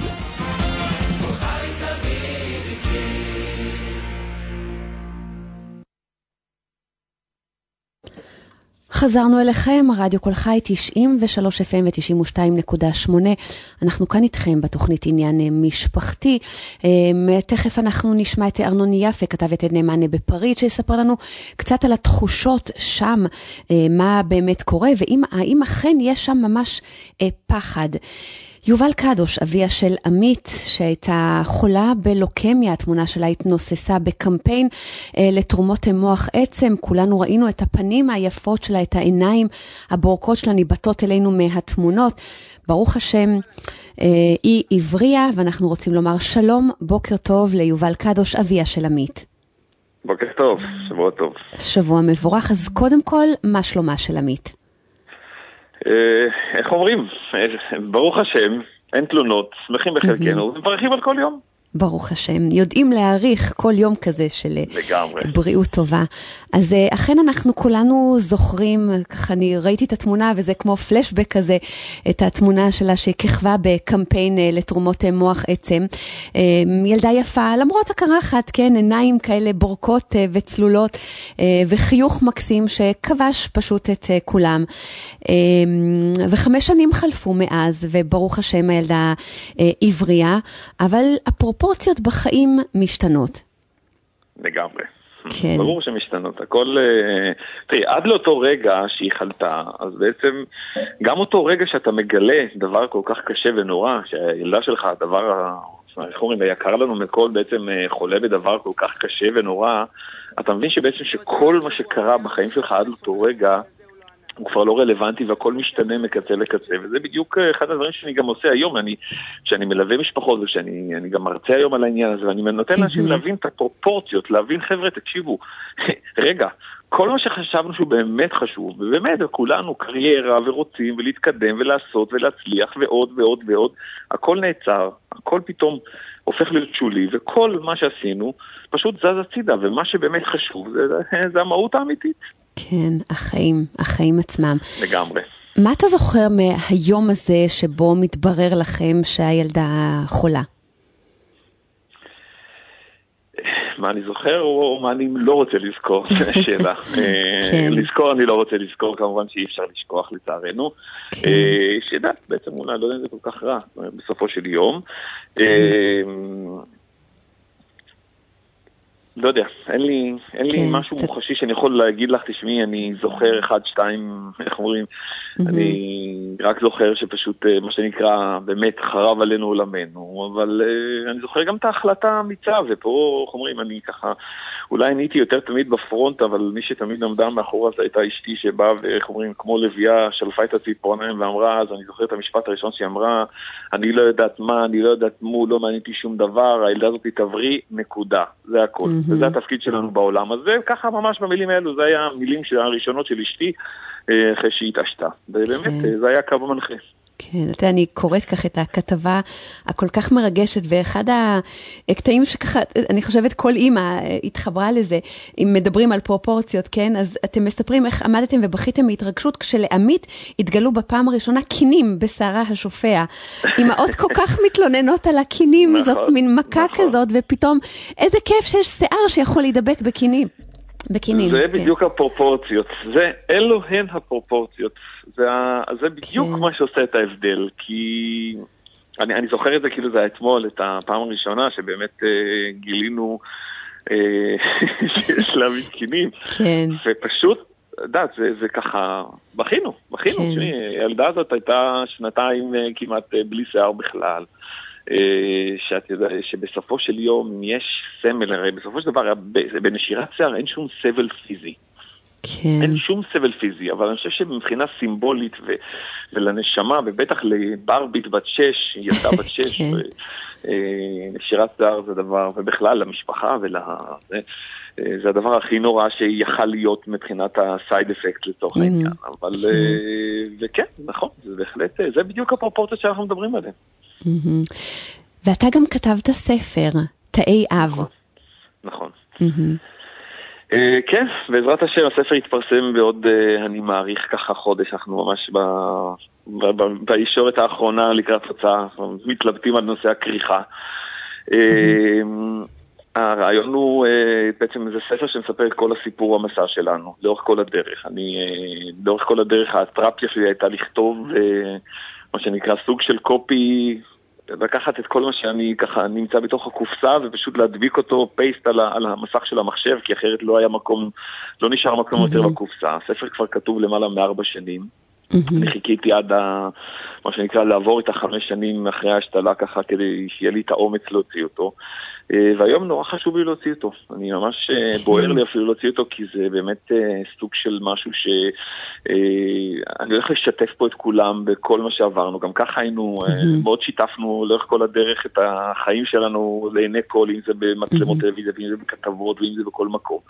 B: חזרנו אליכם, רדיו כל חי תשעים ושלוש אף אם ו-תשעים ושתיים נקודה שמונה. אנחנו כאן איתכם בתוכנית עניין משפחתי. תכף אנחנו נשמע את ארנון יפה, כתב את נאמן בפריז, שיספר לנו קצת על התחושות שם, מה באמת קורה, והאם אכן יש שם ממש פחד. יובל קדוש, אביה של עמית, שהייתה חולה בלוקמיה, התמונה שלה התנוססה בקמפיין אה, לתרומות מוח עצם. כולנו ראינו את הפנים היפות שלה, את העיניים הבורקות שלה ניבטות אלינו מהתמונות. ברוך השם, אה, היא עבריה, ואנחנו רוצים לומר שלום, בוקר טוב ליובל קדוש, אביה של עמית.
H: בוקר טוב, שבוע טוב.
B: שבוע מבורך. אז קודם כל, מה שלומה של עמית?
H: איך אומרים? ברוך השם, אין תלונות, שמחים בחלקנו, ומברכים על כל יום.
B: ברוך השם, יודעים להעריך כל יום כזה של
H: לגמרי.
B: בריאות טובה. אז אכן אנחנו כולנו זוכרים, ככה אני ראיתי את התמונה וזה כמו פלשבק כזה, את התמונה שלה שכיכבה בקמפיין לתרומות מוח עצם. ילדה יפה, למרות הקרחת, כן, עיניים כאלה בורקות וצלולות, וחיוך מקסים שכבש פשוט את כולם. וחמש שנים חלפו מאז, וברוך השם הילדה עבריה, אבל הפרופורציות בחיים משתנות.
H: לגמרי.
B: כן.
H: ברור שמשתנות. הכל, תראי, עד לאותו רגע שהיא חלתה, אז בעצם גם אותו רגע שאתה מגלה דבר כל כך קשה ונורא, שהילדה שלך, הדבר, איך אומרים, היקר לנו מכל בעצם חולה בדבר כל כך קשה ונורא, אתה מבין שבעצם שכל מה שקרה בחיים שלך עד לאותו רגע, הוא כבר לא רלוונטי והכל משתנה מקצה לקצה, וזה בדיוק אחד הדברים שאני גם עושה היום, אני, שאני מלווה משפחות ושאני אני גם מרצה היום על העניין הזה, ואני נותן לאנשים להבין את הפרופורציות, להבין חבר'ה, תקשיבו, רגע, כל מה שחשבנו שהוא באמת חשוב, ובאמת כולנו קריירה ורוצים ולהתקדם ולעשות ולהצליח ועוד ועוד ועוד, הכל נעצר, הכל פתאום הופך להיות שולי, וכל מה שעשינו פשוט זז הצידה, ומה שבאמת חשוב זה, זה המהות האמיתית.
B: כן, החיים, החיים עצמם.
H: לגמרי.
B: מה אתה זוכר מהיום הזה שבו מתברר לכם שהילדה חולה?
H: מה אני זוכר או מה אני לא רוצה לזכור? זו השאלה. לזכור אני לא רוצה לזכור, כמובן שאי אפשר לשכוח לצערנו. שידע, בעצם אולי לא יודע אם זה כל כך רע בסופו של יום. לא יודע, אין לי, אין לי משהו מוחשי שאני יכול להגיד לך, תשמעי, אני זוכר אחד, שתיים, איך אומרים, אני רק זוכר שפשוט, מה שנקרא, באמת חרב עלינו עולמנו, אבל אני זוכר גם את ההחלטה האמיצה, ופה, איך אומרים, אני ככה, אולי נהייתי יותר תמיד בפרונט, אבל מי שתמיד עמדה מאחורה, זו הייתה אשתי שבאה, ואיך אומרים, כמו לביאה, שלפה את הציפורניים ואמרה, אז אני זוכר את המשפט הראשון שהיא אמרה, אני לא יודעת מה, אני לא יודעת מו, לא מעניתי שום דבר, הילדה הזאת תעברי, נקודה, זה הכל. וזה התפקיד שלנו בעולם הזה, ככה ממש במילים האלו, זה היה המילים הראשונות של אשתי, אחרי שהיא התעשתה. ובאמת, זה היה קו המנחה.
B: כן, אני קוראת כך את הכתבה הכל כך מרגשת, ואחד הקטעים שככה, אני חושבת כל אימא התחברה לזה, אם מדברים על פרופורציות, כן, אז אתם מספרים איך עמדתם ובכיתם מהתרגשות, כשלעמית התגלו בפעם הראשונה קינים בשערה השופע. אמאות כל כך מתלוננות על הקינים, נכון, זאת מין מכה נכון. כזאת, ופתאום איזה כיף שיש שיער שיכול להידבק בקינים. בקינים,
H: זה
B: כן.
H: בדיוק הפרופורציות, זה, אלו הן הפרופורציות, זה, זה בדיוק כן. מה שעושה את ההבדל, כי אני, אני זוכר את זה כאילו זה אתמול, את הפעם הראשונה שבאמת אה, גילינו אה, שיש לה מתקינים,
B: כן.
H: ופשוט, דעת, זה, זה ככה, בכינו, בכינו, כן. שני, הילדה הזאת הייתה שנתיים כמעט בלי שיער בכלל, שאת יודעת, שבסופו של יום יש סמל, הרי בסופו של דבר, בנשירת שיער אין שום סבל פיזי.
B: כן.
H: אין שום סבל פיזי, אבל אני חושב שמבחינה סימבולית ו- ולנשמה, ובטח לברבית בת שש, ילדה בת שש,
B: כן.
H: ו- נשירת שיער זה דבר, ובכלל למשפחה ולה... זה, זה הדבר הכי נורא שיכל להיות מבחינת הסייד אפקט לתוך mm-hmm. העניין. אבל, mm-hmm. וכן, נכון, זה בהחלט, זה בדיוק הפרופורציות שאנחנו מדברים עליהן.
B: Mm-hmm. ואתה גם כתבת ספר, תאי אב.
H: נכון, נכון.
B: Mm-hmm.
H: Uh, כן, בעזרת השם הספר יתפרסם בעוד, uh, אני מעריך ככה חודש, אנחנו ממש ב... ב... ב... בישורת האחרונה לקראת הוצאה, מתלבטים על נושא הכריכה. Mm-hmm. Uh, הרעיון הוא, בעצם זה ספר שמספר את כל הסיפור המסע שלנו, לאורך כל הדרך. אני, לאורך כל הדרך, האטרפיה שלי הייתה לכתוב, מה שנקרא, סוג של קופי, לקחת את כל מה שאני ככה נמצא בתוך הקופסה, ופשוט להדביק אותו פייסט על, על המסך של המחשב, כי אחרת לא היה מקום, לא נשאר מקום יותר בקופסה. הספר כבר כתוב למעלה מארבע שנים. אני חיכיתי עד ה... מה שנקרא, לעבור את החמש שנים אחרי ההשתלה ככה, כדי שיהיה לי את האומץ להוציא אותו. והיום נורא חשוב לי להוציא אותו. אני ממש בוער לי אפילו להוציא אותו, כי זה באמת סוג של משהו ש... אני הולך לשתף פה את כולם בכל מה שעברנו. גם ככה היינו, מאוד שיתפנו לאורך כל הדרך את החיים שלנו לעיני כל, אם זה במצלמות טלוויזיה, ואם זה בכתבות, ואם זה בכל מקום.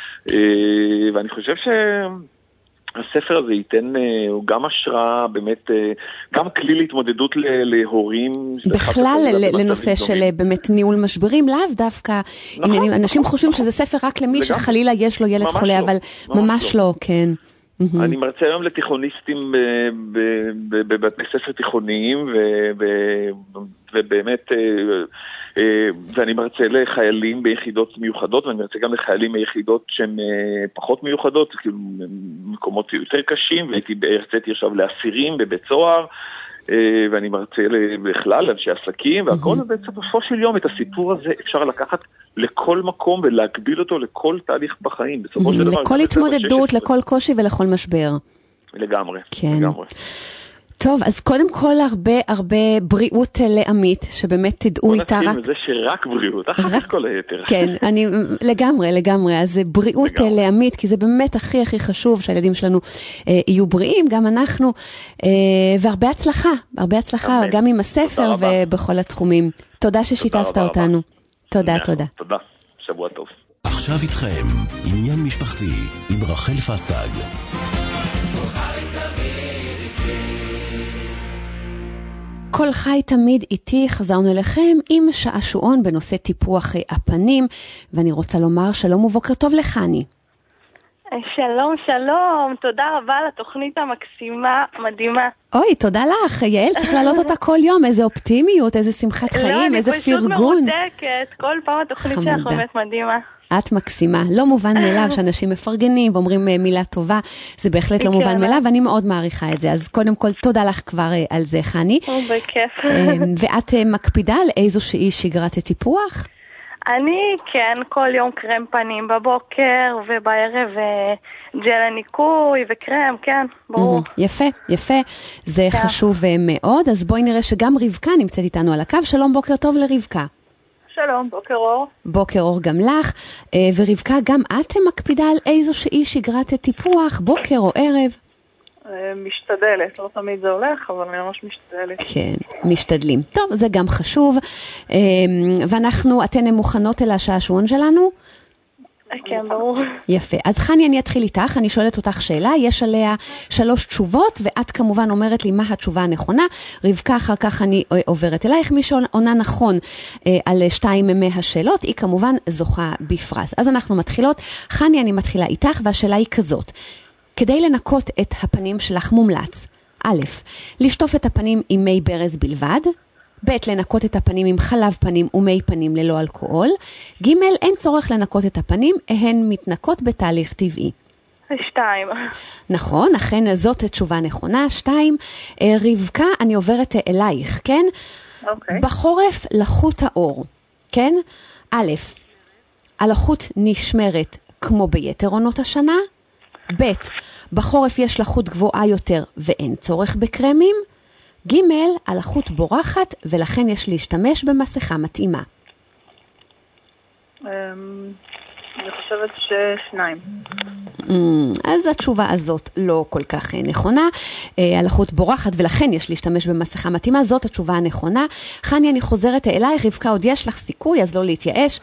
H: ואני חושב ש... הספר הזה ייתן, הוא גם השראה, באמת, גם כלי להתמודדות להורים.
B: בכלל, לנושא של באמת ניהול משברים, לאו דווקא. אנשים חושבים שזה ספר רק למי שחלילה יש לו ילד חולה, אבל ממש לא, כן.
H: אני מרצה היום לתיכוניסטים בבתי ספר תיכוניים, ובאמת... ואני מרצה לחיילים ביחידות מיוחדות, ואני מרצה גם לחיילים ביחידות שהן פחות מיוחדות, כאילו מקומות יותר קשים, והייתי הרציתי עכשיו לאסירים בבית סוהר, ואני מרצה בכלל לאנשי עסקים, והכל בעצם בסופו של יום את הסיפור הזה אפשר לקחת לכל מקום ולהגביל אותו לכל תהליך בחיים. בסופו של דבר,
B: לכל התמודדות, לכל קושי ולכל משבר.
H: לגמרי,
B: כן.
H: לגמרי.
B: טוב, אז קודם כל הרבה הרבה בריאות לעמית, שבאמת תדעו איתה רק...
H: בוא נתחיל מזה שרק בריאות, אחר כך כל היתר.
B: כן, אני לגמרי, לגמרי, אז בריאות לעמית, כי זה באמת הכי הכי חשוב שהילדים שלנו אה, יהיו בריאים, גם אנחנו, אה, והרבה הצלחה, הרבה הצלחה, אמן. גם עם הספר ובכל התחומים. תודה ששיתפת תודה אותנו. תודה, תודה.
H: תודה, שבוע טוב.
A: עכשיו איתכם, עניין משפחתי, עם רחל פסטג.
B: כל חי תמיד איתי, חזרנו אליכם עם שעשועון בנושא טיפוח הפנים, ואני רוצה לומר שלום ובוקר טוב לחני.
F: שלום, שלום, תודה רבה על התוכנית המקסימה, מדהימה.
B: אוי, תודה לך, יעל, צריך להעלות אותה כל יום, איזה אופטימיות, איזה שמחת חיים, איזה פרגון.
F: לא, אני פשוט מרותקת, כל פעם התוכנית שלך באמת מדהימה.
B: את מקסימה, לא מובן מאליו שאנשים מפרגנים ואומרים מילה טובה, זה בהחלט לא מובן מאליו, ואני מאוד מעריכה את זה, אז קודם כל תודה לך כבר על זה, חני.
F: בכיף.
B: ואת מקפידה על איזושהי שגרת טיפוח?
F: אני, כן, כל יום קרם פנים בבוקר ובערב ג'ל הניקוי וקרם, כן, ברור.
B: יפה, יפה, זה חשוב מאוד, אז בואי נראה שגם רבקה נמצאת איתנו על הקו, שלום, בוקר טוב לרבקה.
I: שלום, בוקר אור.
B: בוקר אור גם לך, ורבקה, גם את מקפידה על איזושהי שגרת טיפוח, בוקר או ערב?
I: משתדלת, לא תמיד זה הולך, אבל אני ממש משתדלת.
B: כן, משתדלים. טוב, זה גם חשוב, ואנחנו, אתן מוכנות אל השעשועון שלנו?
F: כן, ברור.
B: יפה. אז חני, אני אתחיל איתך, אני שואלת אותך שאלה, יש עליה שלוש תשובות, ואת כמובן אומרת לי מה התשובה הנכונה. רבקה, אחר כך אני עוברת אלייך, מי שעונה נכון אה, על שתיים מהשאלות, היא כמובן זוכה בפרס. אז אנחנו מתחילות. חני, אני מתחילה איתך, והשאלה היא כזאת. כדי לנקות את הפנים שלך מומלץ, א', לשטוף את הפנים עם מי ברז בלבד, ב', לנקות את הפנים עם חלב פנים ומי פנים ללא אלכוהול, ג', אין צורך לנקות את הפנים, הן מתנקות בתהליך טבעי.
F: שתיים.
B: נכון, אכן זאת תשובה נכונה. שתיים, רבקה, אני עוברת אלייך, כן?
I: אוקיי.
B: בחורף לחות האור, כן? א', הלחות נשמרת כמו ביתר עונות השנה, ב', בחורף יש לחות גבוהה יותר ואין צורך בקרמים, ג' הלחות בורחת ולכן יש להשתמש במסכה מתאימה.
I: אני חושבת ששניים.
B: אז התשובה הזאת לא כל כך נכונה. הלחות בורחת ולכן יש להשתמש במסכה מתאימה, זאת התשובה הנכונה. חני, אני חוזרת אלייך, רבקה, עוד יש לך סיכוי, אז לא להתייאש.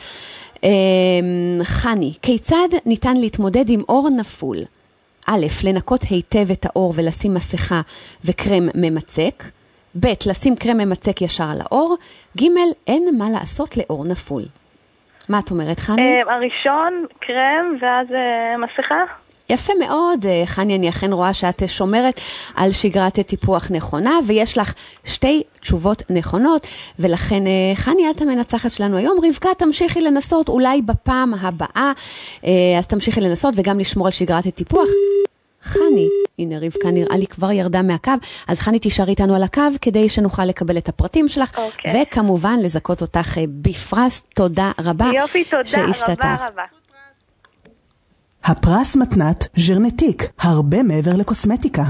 B: חני, כיצד ניתן להתמודד עם אור נפול? א', לנקות היטב את האור ולשים מסכה וקרם ממצק. ב', לשים קרם ממצק ישר על האור. ג', אין מה לעשות לאור נפול. מה את אומרת, חני?
I: הראשון, קרם, ואז מסכה.
B: יפה מאוד, חני, אני אכן רואה שאת שומרת על שגרת טיפוח נכונה, ויש לך שתי תשובות נכונות, ולכן חני, את המנצחת שלנו היום. רבקה, תמשיכי לנסות, אולי בפעם הבאה, אז תמשיכי לנסות וגם לשמור על שגרת הטיפוח. חני, הנה רבקה נראה לי כבר ירדה מהקו, אז חני תישארי איתנו על הקו כדי שנוכל לקבל את הפרטים שלך, okay. וכמובן לזכות אותך בפרס. תודה רבה.
I: יופי, תודה
B: שהשתתף.
I: רבה רבה.
J: הפרס מתנת ז'רנטיק, הרבה מעבר לקוסמטיקה.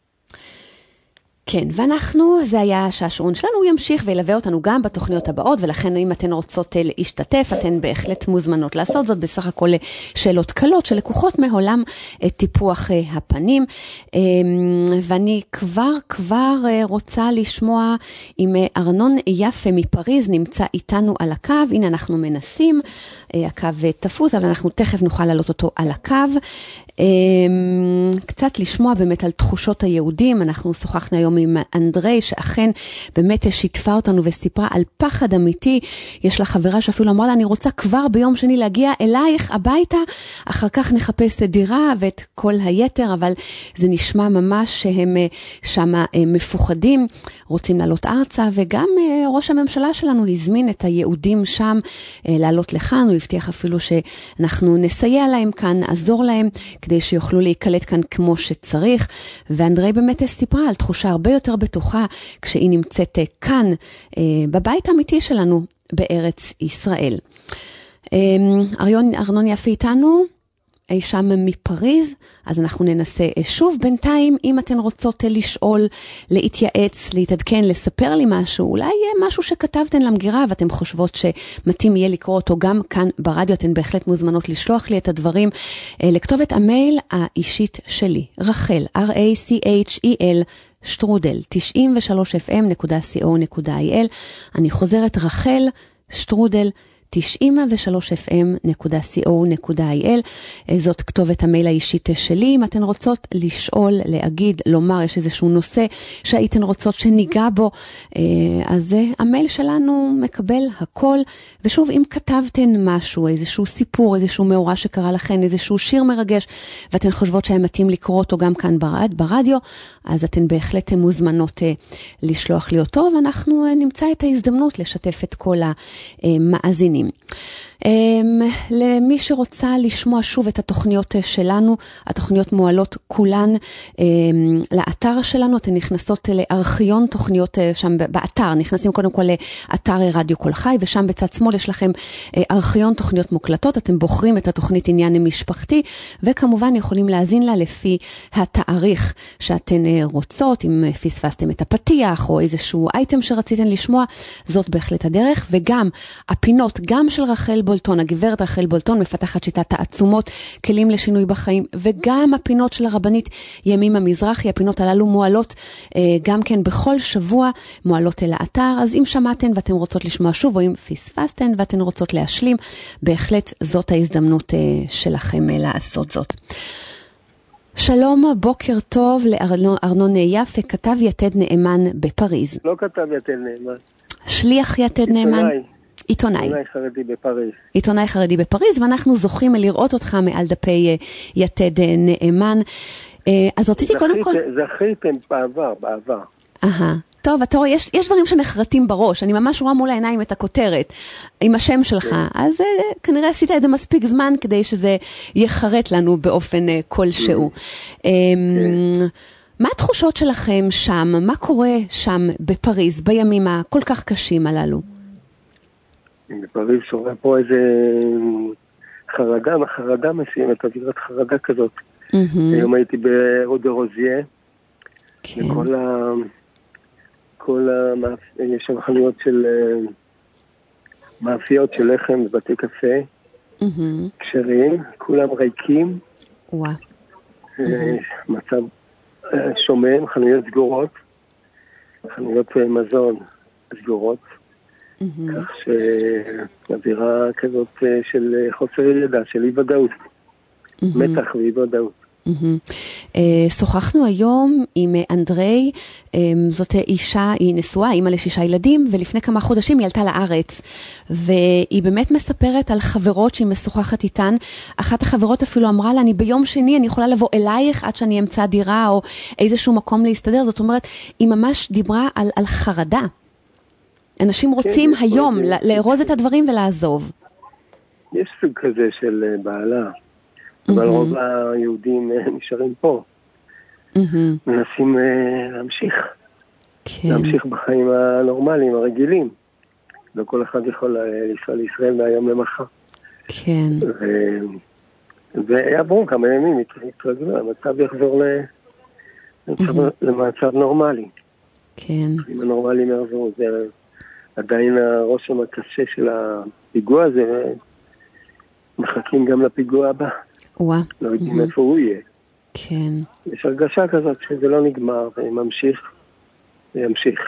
B: כן, ואנחנו, זה היה השעשרון שלנו, הוא ימשיך וילווה אותנו גם בתוכניות הבאות, ולכן אם אתן רוצות להשתתף, אתן בהחלט מוזמנות לעשות זאת, בסך הכל שאלות קלות שלקוחות מעולם טיפוח הפנים, ואני כבר כבר רוצה לשמוע אם ארנון יפה מפריז נמצא איתנו על הקו. הנה אנחנו מנסים, הקו תפוס, אבל אנחנו תכף נוכל לעלות אותו על הקו. קצת לשמוע באמת על תחושות היהודים. אנחנו שוחחנו היום עם אנדרי שאכן באמת שיתפה אותנו וסיפרה על פחד אמיתי. יש לה חברה שאפילו אמרה לה, אני רוצה כבר ביום שני להגיע אלייך הביתה, אחר כך נחפש דירה ואת כל היתר, אבל זה נשמע ממש שהם שם מפוחדים, רוצים לעלות ארצה, וגם ראש הממשלה שלנו הזמין את היהודים שם לעלות לכאן, הוא הבטיח אפילו שאנחנו נסייע להם כאן, נעזור להם, כדי שיוכלו להיקלט כאן כמו שצריך, ואנדרי באמת סיפרה על תחושה הרבה יותר בטוחה, כשהיא נמצאת כאן, בבית האמיתי שלנו, בארץ ישראל. ארנון, ארנון יפה איתנו, אי שם מפריז, אז אנחנו ננסה שוב. בינתיים, אם אתן רוצות לשאול, להתייעץ, להתעדכן, לספר לי משהו, אולי משהו שכתבתן למגירה, ואתן חושבות שמתאים יהיה לקרוא אותו גם כאן ברדיו, אתן בהחלט מוזמנות לשלוח לי את הדברים, לכתובת המייל האישית שלי, רחל, R A C H E L, שטרודל, תשעים ושלוש אף אם נקודה סי או נקודה איי אל. אני חוזרת, רחל, שטרודל, תשעים ושלוש אף אם נקודה סי או נקודה איי אל. זאת כתובת המייל האישית שלי. אם אתן רוצות לשאול, להגיד, לומר, יש איזשהו נושא שהייתן רוצות שניגע בו, אז המייל שלנו מקבל הכל. ושוב, אם כתבתן משהו, איזשהו סיפור, איזשהו מאורע שקרה לכן, איזשהו שיר מרגש, ואתן חושבות שהם מתאים לקרוא אותו גם כאן ברדיו, אז אתן בהחלט מוזמנות לשלוח לי אותו, ואנחנו נמצא את ההזדמנות לשתף את כל המאזינים. למי שרוצה לשמוע שוב את התוכניות שלנו, התוכניות מועלות כולן לאתר שלנו, אתן נכנסות לארכיון תוכניות שם באתר, נכנסים קודם כל לאתר רדיו כל חי, ושם בצד שמאל יש לכם ארכיון תוכניות מוקלטות, אתם בוחרים את התוכנית עניין משפחתי, וכמובן יכולים להזין לה לפי התאריך שאתן רוצות, אם פספסתם את הפתיח או איזשהו אייטם שרציתן לשמוע, זאת בהחלט הדרך. וגם הפינות, גם של רחל בולטון, הגברת רחל בולטון, מפתחת שיטת העצומות, כלים לשינוי בחיים, וגם הפינות של הרבנית ימימה מזרחי, הפינות הללו מועלות גם כן בכל שבוע, מועלות אל האתר. אז אם שמעתן ואתן רוצות לשמוע שוב, או אם פספסתן ואתן רוצות להשלים, בהחלט זאת ההזדמנות שלכם לעשות זאת. שלום, בוקר טוב לארנון יפה, כתב יתד נאמן בפריז.
K: לא כתב יתד נאמן.
B: שליח יתד נאמן. עיתונאי.
K: עיתונאי חרדי בפריז.
B: עיתונאי חרדי בפריז, ואנחנו זוכים לראות אותך מעל דפי יתד נאמן. אז רציתי קודם כל...
K: זכיתם בעבר, בעבר.
B: אהה. טוב, אתה רואה, יש, יש דברים שנחרטים בראש, אני ממש רואה מול העיניים את הכותרת, עם השם שלך, אז כנראה עשית את זה מספיק זמן, כדי שזה יחרט לנו באופן כלשהו. מה התחושות שלכם שם? מה קורה שם בפריז, בימים הכל כך קשים הללו?
K: בפריז שורה פה איזה חרדה, חרדה מסוימת, אווירת חרדה כזאת. היום הייתי ברודרוזיה, וכל ה... כל המאפ... יש שם חנויות של מאפיות של לחם ובתי קפה, קשרים, כולם ריקים.
B: וואו.
K: מצב שומם, חנויות סגורות, חנויות מזון סגורות, כך שאווירה כזאת של חוסר ידע, של אי ודאות, מתח ואי ודאות.
B: שוחחנו היום עם אנדרי, זאת אישה, היא נשואה, אימא לשישה ילדים, ולפני כמה חודשים היא עלתה לארץ, והיא באמת מספרת על חברות שהיא משוחחת איתן. אחת החברות אפילו אמרה לה, אני ביום שני, אני יכולה לבוא אלייך עד שאני אמצא דירה או איזשהו מקום להסתדר. זאת אומרת, היא ממש דיברה על, על חרדה. אנשים רוצים כן, היום לארוז את הדברים ולעזוב.
K: יש סוג כזה של בעלה. אבל רוב היהודים נשארים פה. מנסים להמשיך. להמשיך בחיים הנורמליים, הרגילים. לא כל אחד יכול לנסוע לישראל מהיום למחר.
B: כן.
K: ויעברו כמה ימים, יתרגלו, המצב יחזור למצב נורמלי.
B: כן.
K: אם הנורמלים יחזרו, זה עדיין הרושם הקשה של הפיגוע הזה, מחכים גם לפיגוע הבא.
B: וואה.
K: לא יודעים איפה הוא יהיה.
B: כן.
K: יש הרגשה כזאת שזה לא נגמר, וממשיך, וימשיך.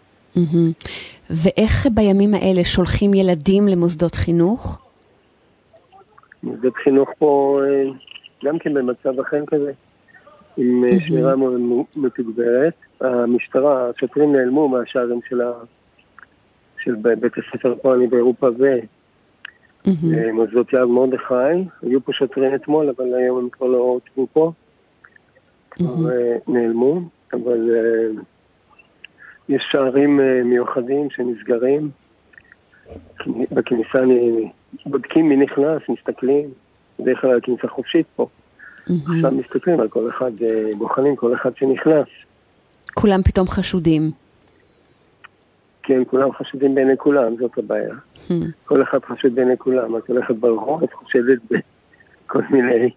B: ואיך בימים האלה שולחים ילדים למוסדות חינוך?
K: מוסדות חינוך פה גם כן במצב אחר כזה, עם שמירה מתוגברת. המשטרה, השוטרים נעלמו מהשערים של, ה... של בית הספר פה, אני באירופה ו... מוסדות יד מרדכי, היו פה שוטרים אתמול, אבל היום הם כבר לא הוצאו פה, כבר נעלמו, אבל יש שערים מיוחדים שנסגרים, בכניסה בודקים מי נכנס, מסתכלים, בדרך כלל הכניסה חופשית פה, עכשיו מסתכלים על כל אחד, בוחנים כל אחד שנכנס.
B: כולם פתאום חשודים.
K: כן, כולם חשודים בעיני כולם, זאת הבעיה. כל אחד חשוד בעיני כולם, את הולכת ברחוב, את חושדת בכל מיני.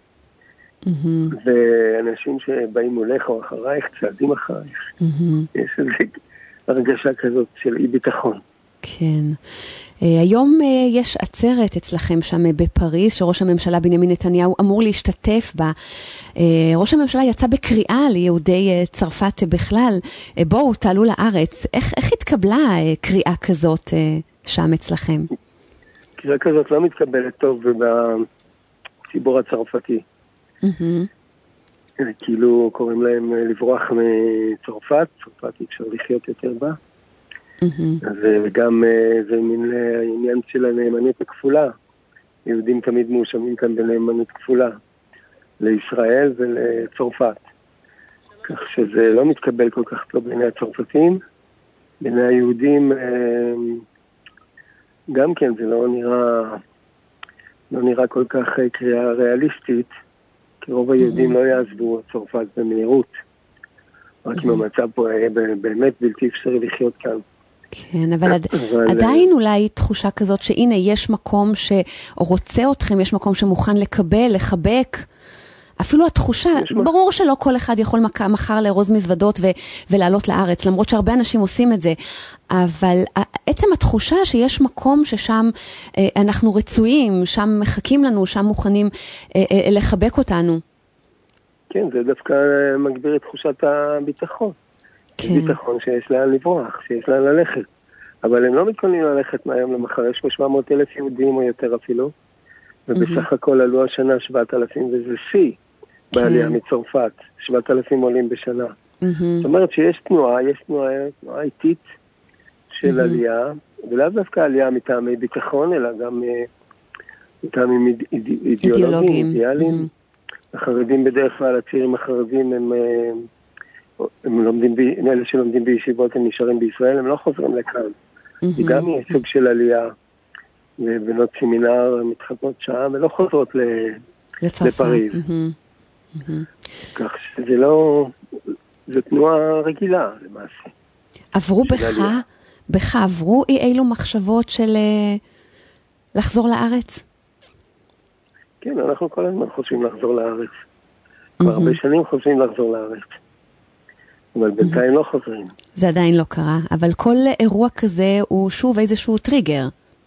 K: ואנשים שבאים מולך או אחרייך, צעדים אחרייך. יש איזו הרגשה כזאת של אי ביטחון.
B: כן. היום יש עצרת אצלכם שם בפריז, שראש הממשלה בנימין נתניהו אמור להשתתף בה. ראש הממשלה יצא בקריאה ליהודי צרפת בכלל, בואו תעלו לארץ. איך, איך התקבלה קריאה כזאת שם אצלכם?
K: קריאה כזאת לא מתקבלת טוב בציבור הצרפתי. כאילו קוראים להם לברוח מצרפת, צרפת אי אפשר לחיות יותר בה. אז גם זה מין העניין של הנאמנות הכפולה. יהודים תמיד מאושמים כאן בנאמנות כפולה לישראל ולצרפת. כך שזה לא מתקבל כל כך טוב בעיני הצרפתים. בעיני היהודים גם כן זה לא נראה לא נראה כל כך קריאה ריאליסטית, כי רוב היהודים לא יעזבו את צרפת במהירות. רק אם המצב פה היה באמת בלתי אפשרי לחיות כאן.
B: כן, אבל, עד, אבל עדיין אולי תחושה כזאת שהנה יש מקום שרוצה אתכם, יש מקום שמוכן לקבל, לחבק. אפילו התחושה, ברור שלא כל אחד יכול מחר לארוז מזוודות ו- ולעלות לארץ, למרות שהרבה אנשים עושים את זה, אבל עצם התחושה שיש מקום ששם אה, אנחנו רצויים, שם מחכים לנו, שם מוכנים אה, אה, לחבק אותנו.
K: כן, זה דווקא מגביר את תחושת הביטחון. כן. ביטחון שיש לאן לברוח, שיש לאן ללכת. אבל הם לא מתכוננים ללכת מהיום למחר, יש פה שבע מאות אלף יהודים או יותר אפילו, ובסך הכל עלו השנה שבעת אלפים, וזה שיא בעלייה מצרפת, שבעת אלפים עולים בשנה. זאת אומרת שיש תנועה, יש תנועה, תנועה איטית של עלייה, ולאו דווקא עלייה מטעמי ביטחון, אלא גם מטעמים אידיאולוגיים, אידיאליים. החרדים בדרך כלל, הצעירים החרדים הם... הם לומדים, אלה שלומדים בישיבות הם נשארים בישראל, הם לא חוזרים לכאן. זה גם יש סוג של עלייה, ובנות סמינר מתחתנות שעה, ולא חוזרות לפריז. כך שזה לא, זה תנועה רגילה למעשה.
B: עברו בך, בך עברו אי אילו מחשבות של לחזור לארץ?
K: כן, אנחנו כל הזמן חושבים לחזור לארץ. כבר הרבה שנים חושבים לחזור לארץ. אבל בינתיים לא חוזרים.
B: זה עדיין לא קרה, אבל כל אירוע כזה הוא שוב איזשהו טריגר.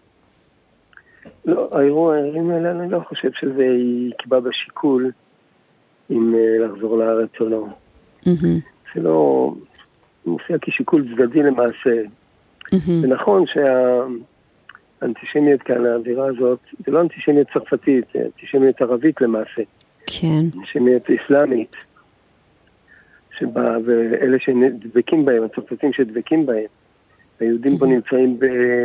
K: לא, האירועים האלה אני לא חושב שזה יקבע בשיקול אם לחזור לארץ או לא. זה לא מופיע כשיקול צדדי למעשה. זה נכון שהאנטישמיות כאן, האווירה הזאת, זה לא אנטישמיות צרפתית, זה אנטישמיות ערבית למעשה.
B: כן.
K: אנטישמיות אסלאמית. שבה, ואלה שדבקים בהם, הצרפתים שדבקים בהם. היהודים פה נמצאים ב...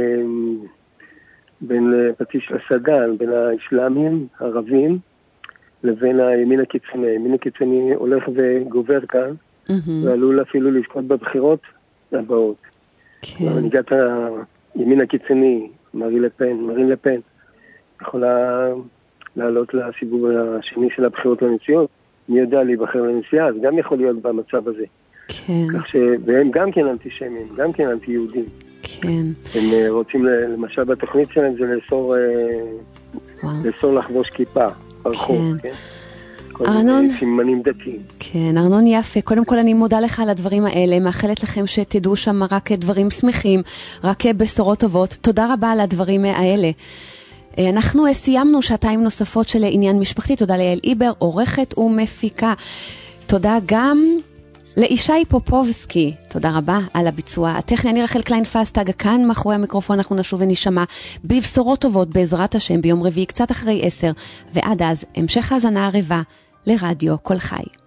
K: בין פטיש לסדן, בין האסלאמים, הערבים, לבין הימין הקיצוני. הימין הקיצוני הולך וגובר כאן, ועלול אפילו לזכות בבחירות הבאות. מנהיגת הימין הקיצוני, מרין לפן, מרין לפן, יכולה לעלות לסיבוב השני של הבחירות לנשיאות. מי יודע להיבחר לנשיאה, אז גם יכול להיות במצב הזה.
B: כן. כך
K: ש... והם גם כן אנטישמים, גם כן אנטי-יהודים.
B: כן.
K: הם רוצים, למשל בתוכנית שלהם זה לאסור, לאסור לחבוש כיפה ברחוב, כן? כן?
B: ארנון,
K: סימנים דתיים.
B: כן, ארנון יפה. קודם כל אני מודה לך על הדברים האלה, מאחלת לכם שתדעו שם רק דברים שמחים, רק בשורות טובות. תודה רבה על הדברים האלה. אנחנו סיימנו שעתיים נוספות של עניין משפחתי. תודה ליעל איבר, עורכת ומפיקה. תודה גם לאישי פופובסקי. תודה רבה על הביצוע הטכני. אני רחל קליין פסטג, כאן מאחורי המיקרופון. אנחנו נשוב ונשמע בבשורות טובות בעזרת השם ביום רביעי קצת אחרי עשר, ועד אז המשך האזנה ערבה לרדיו כל חי.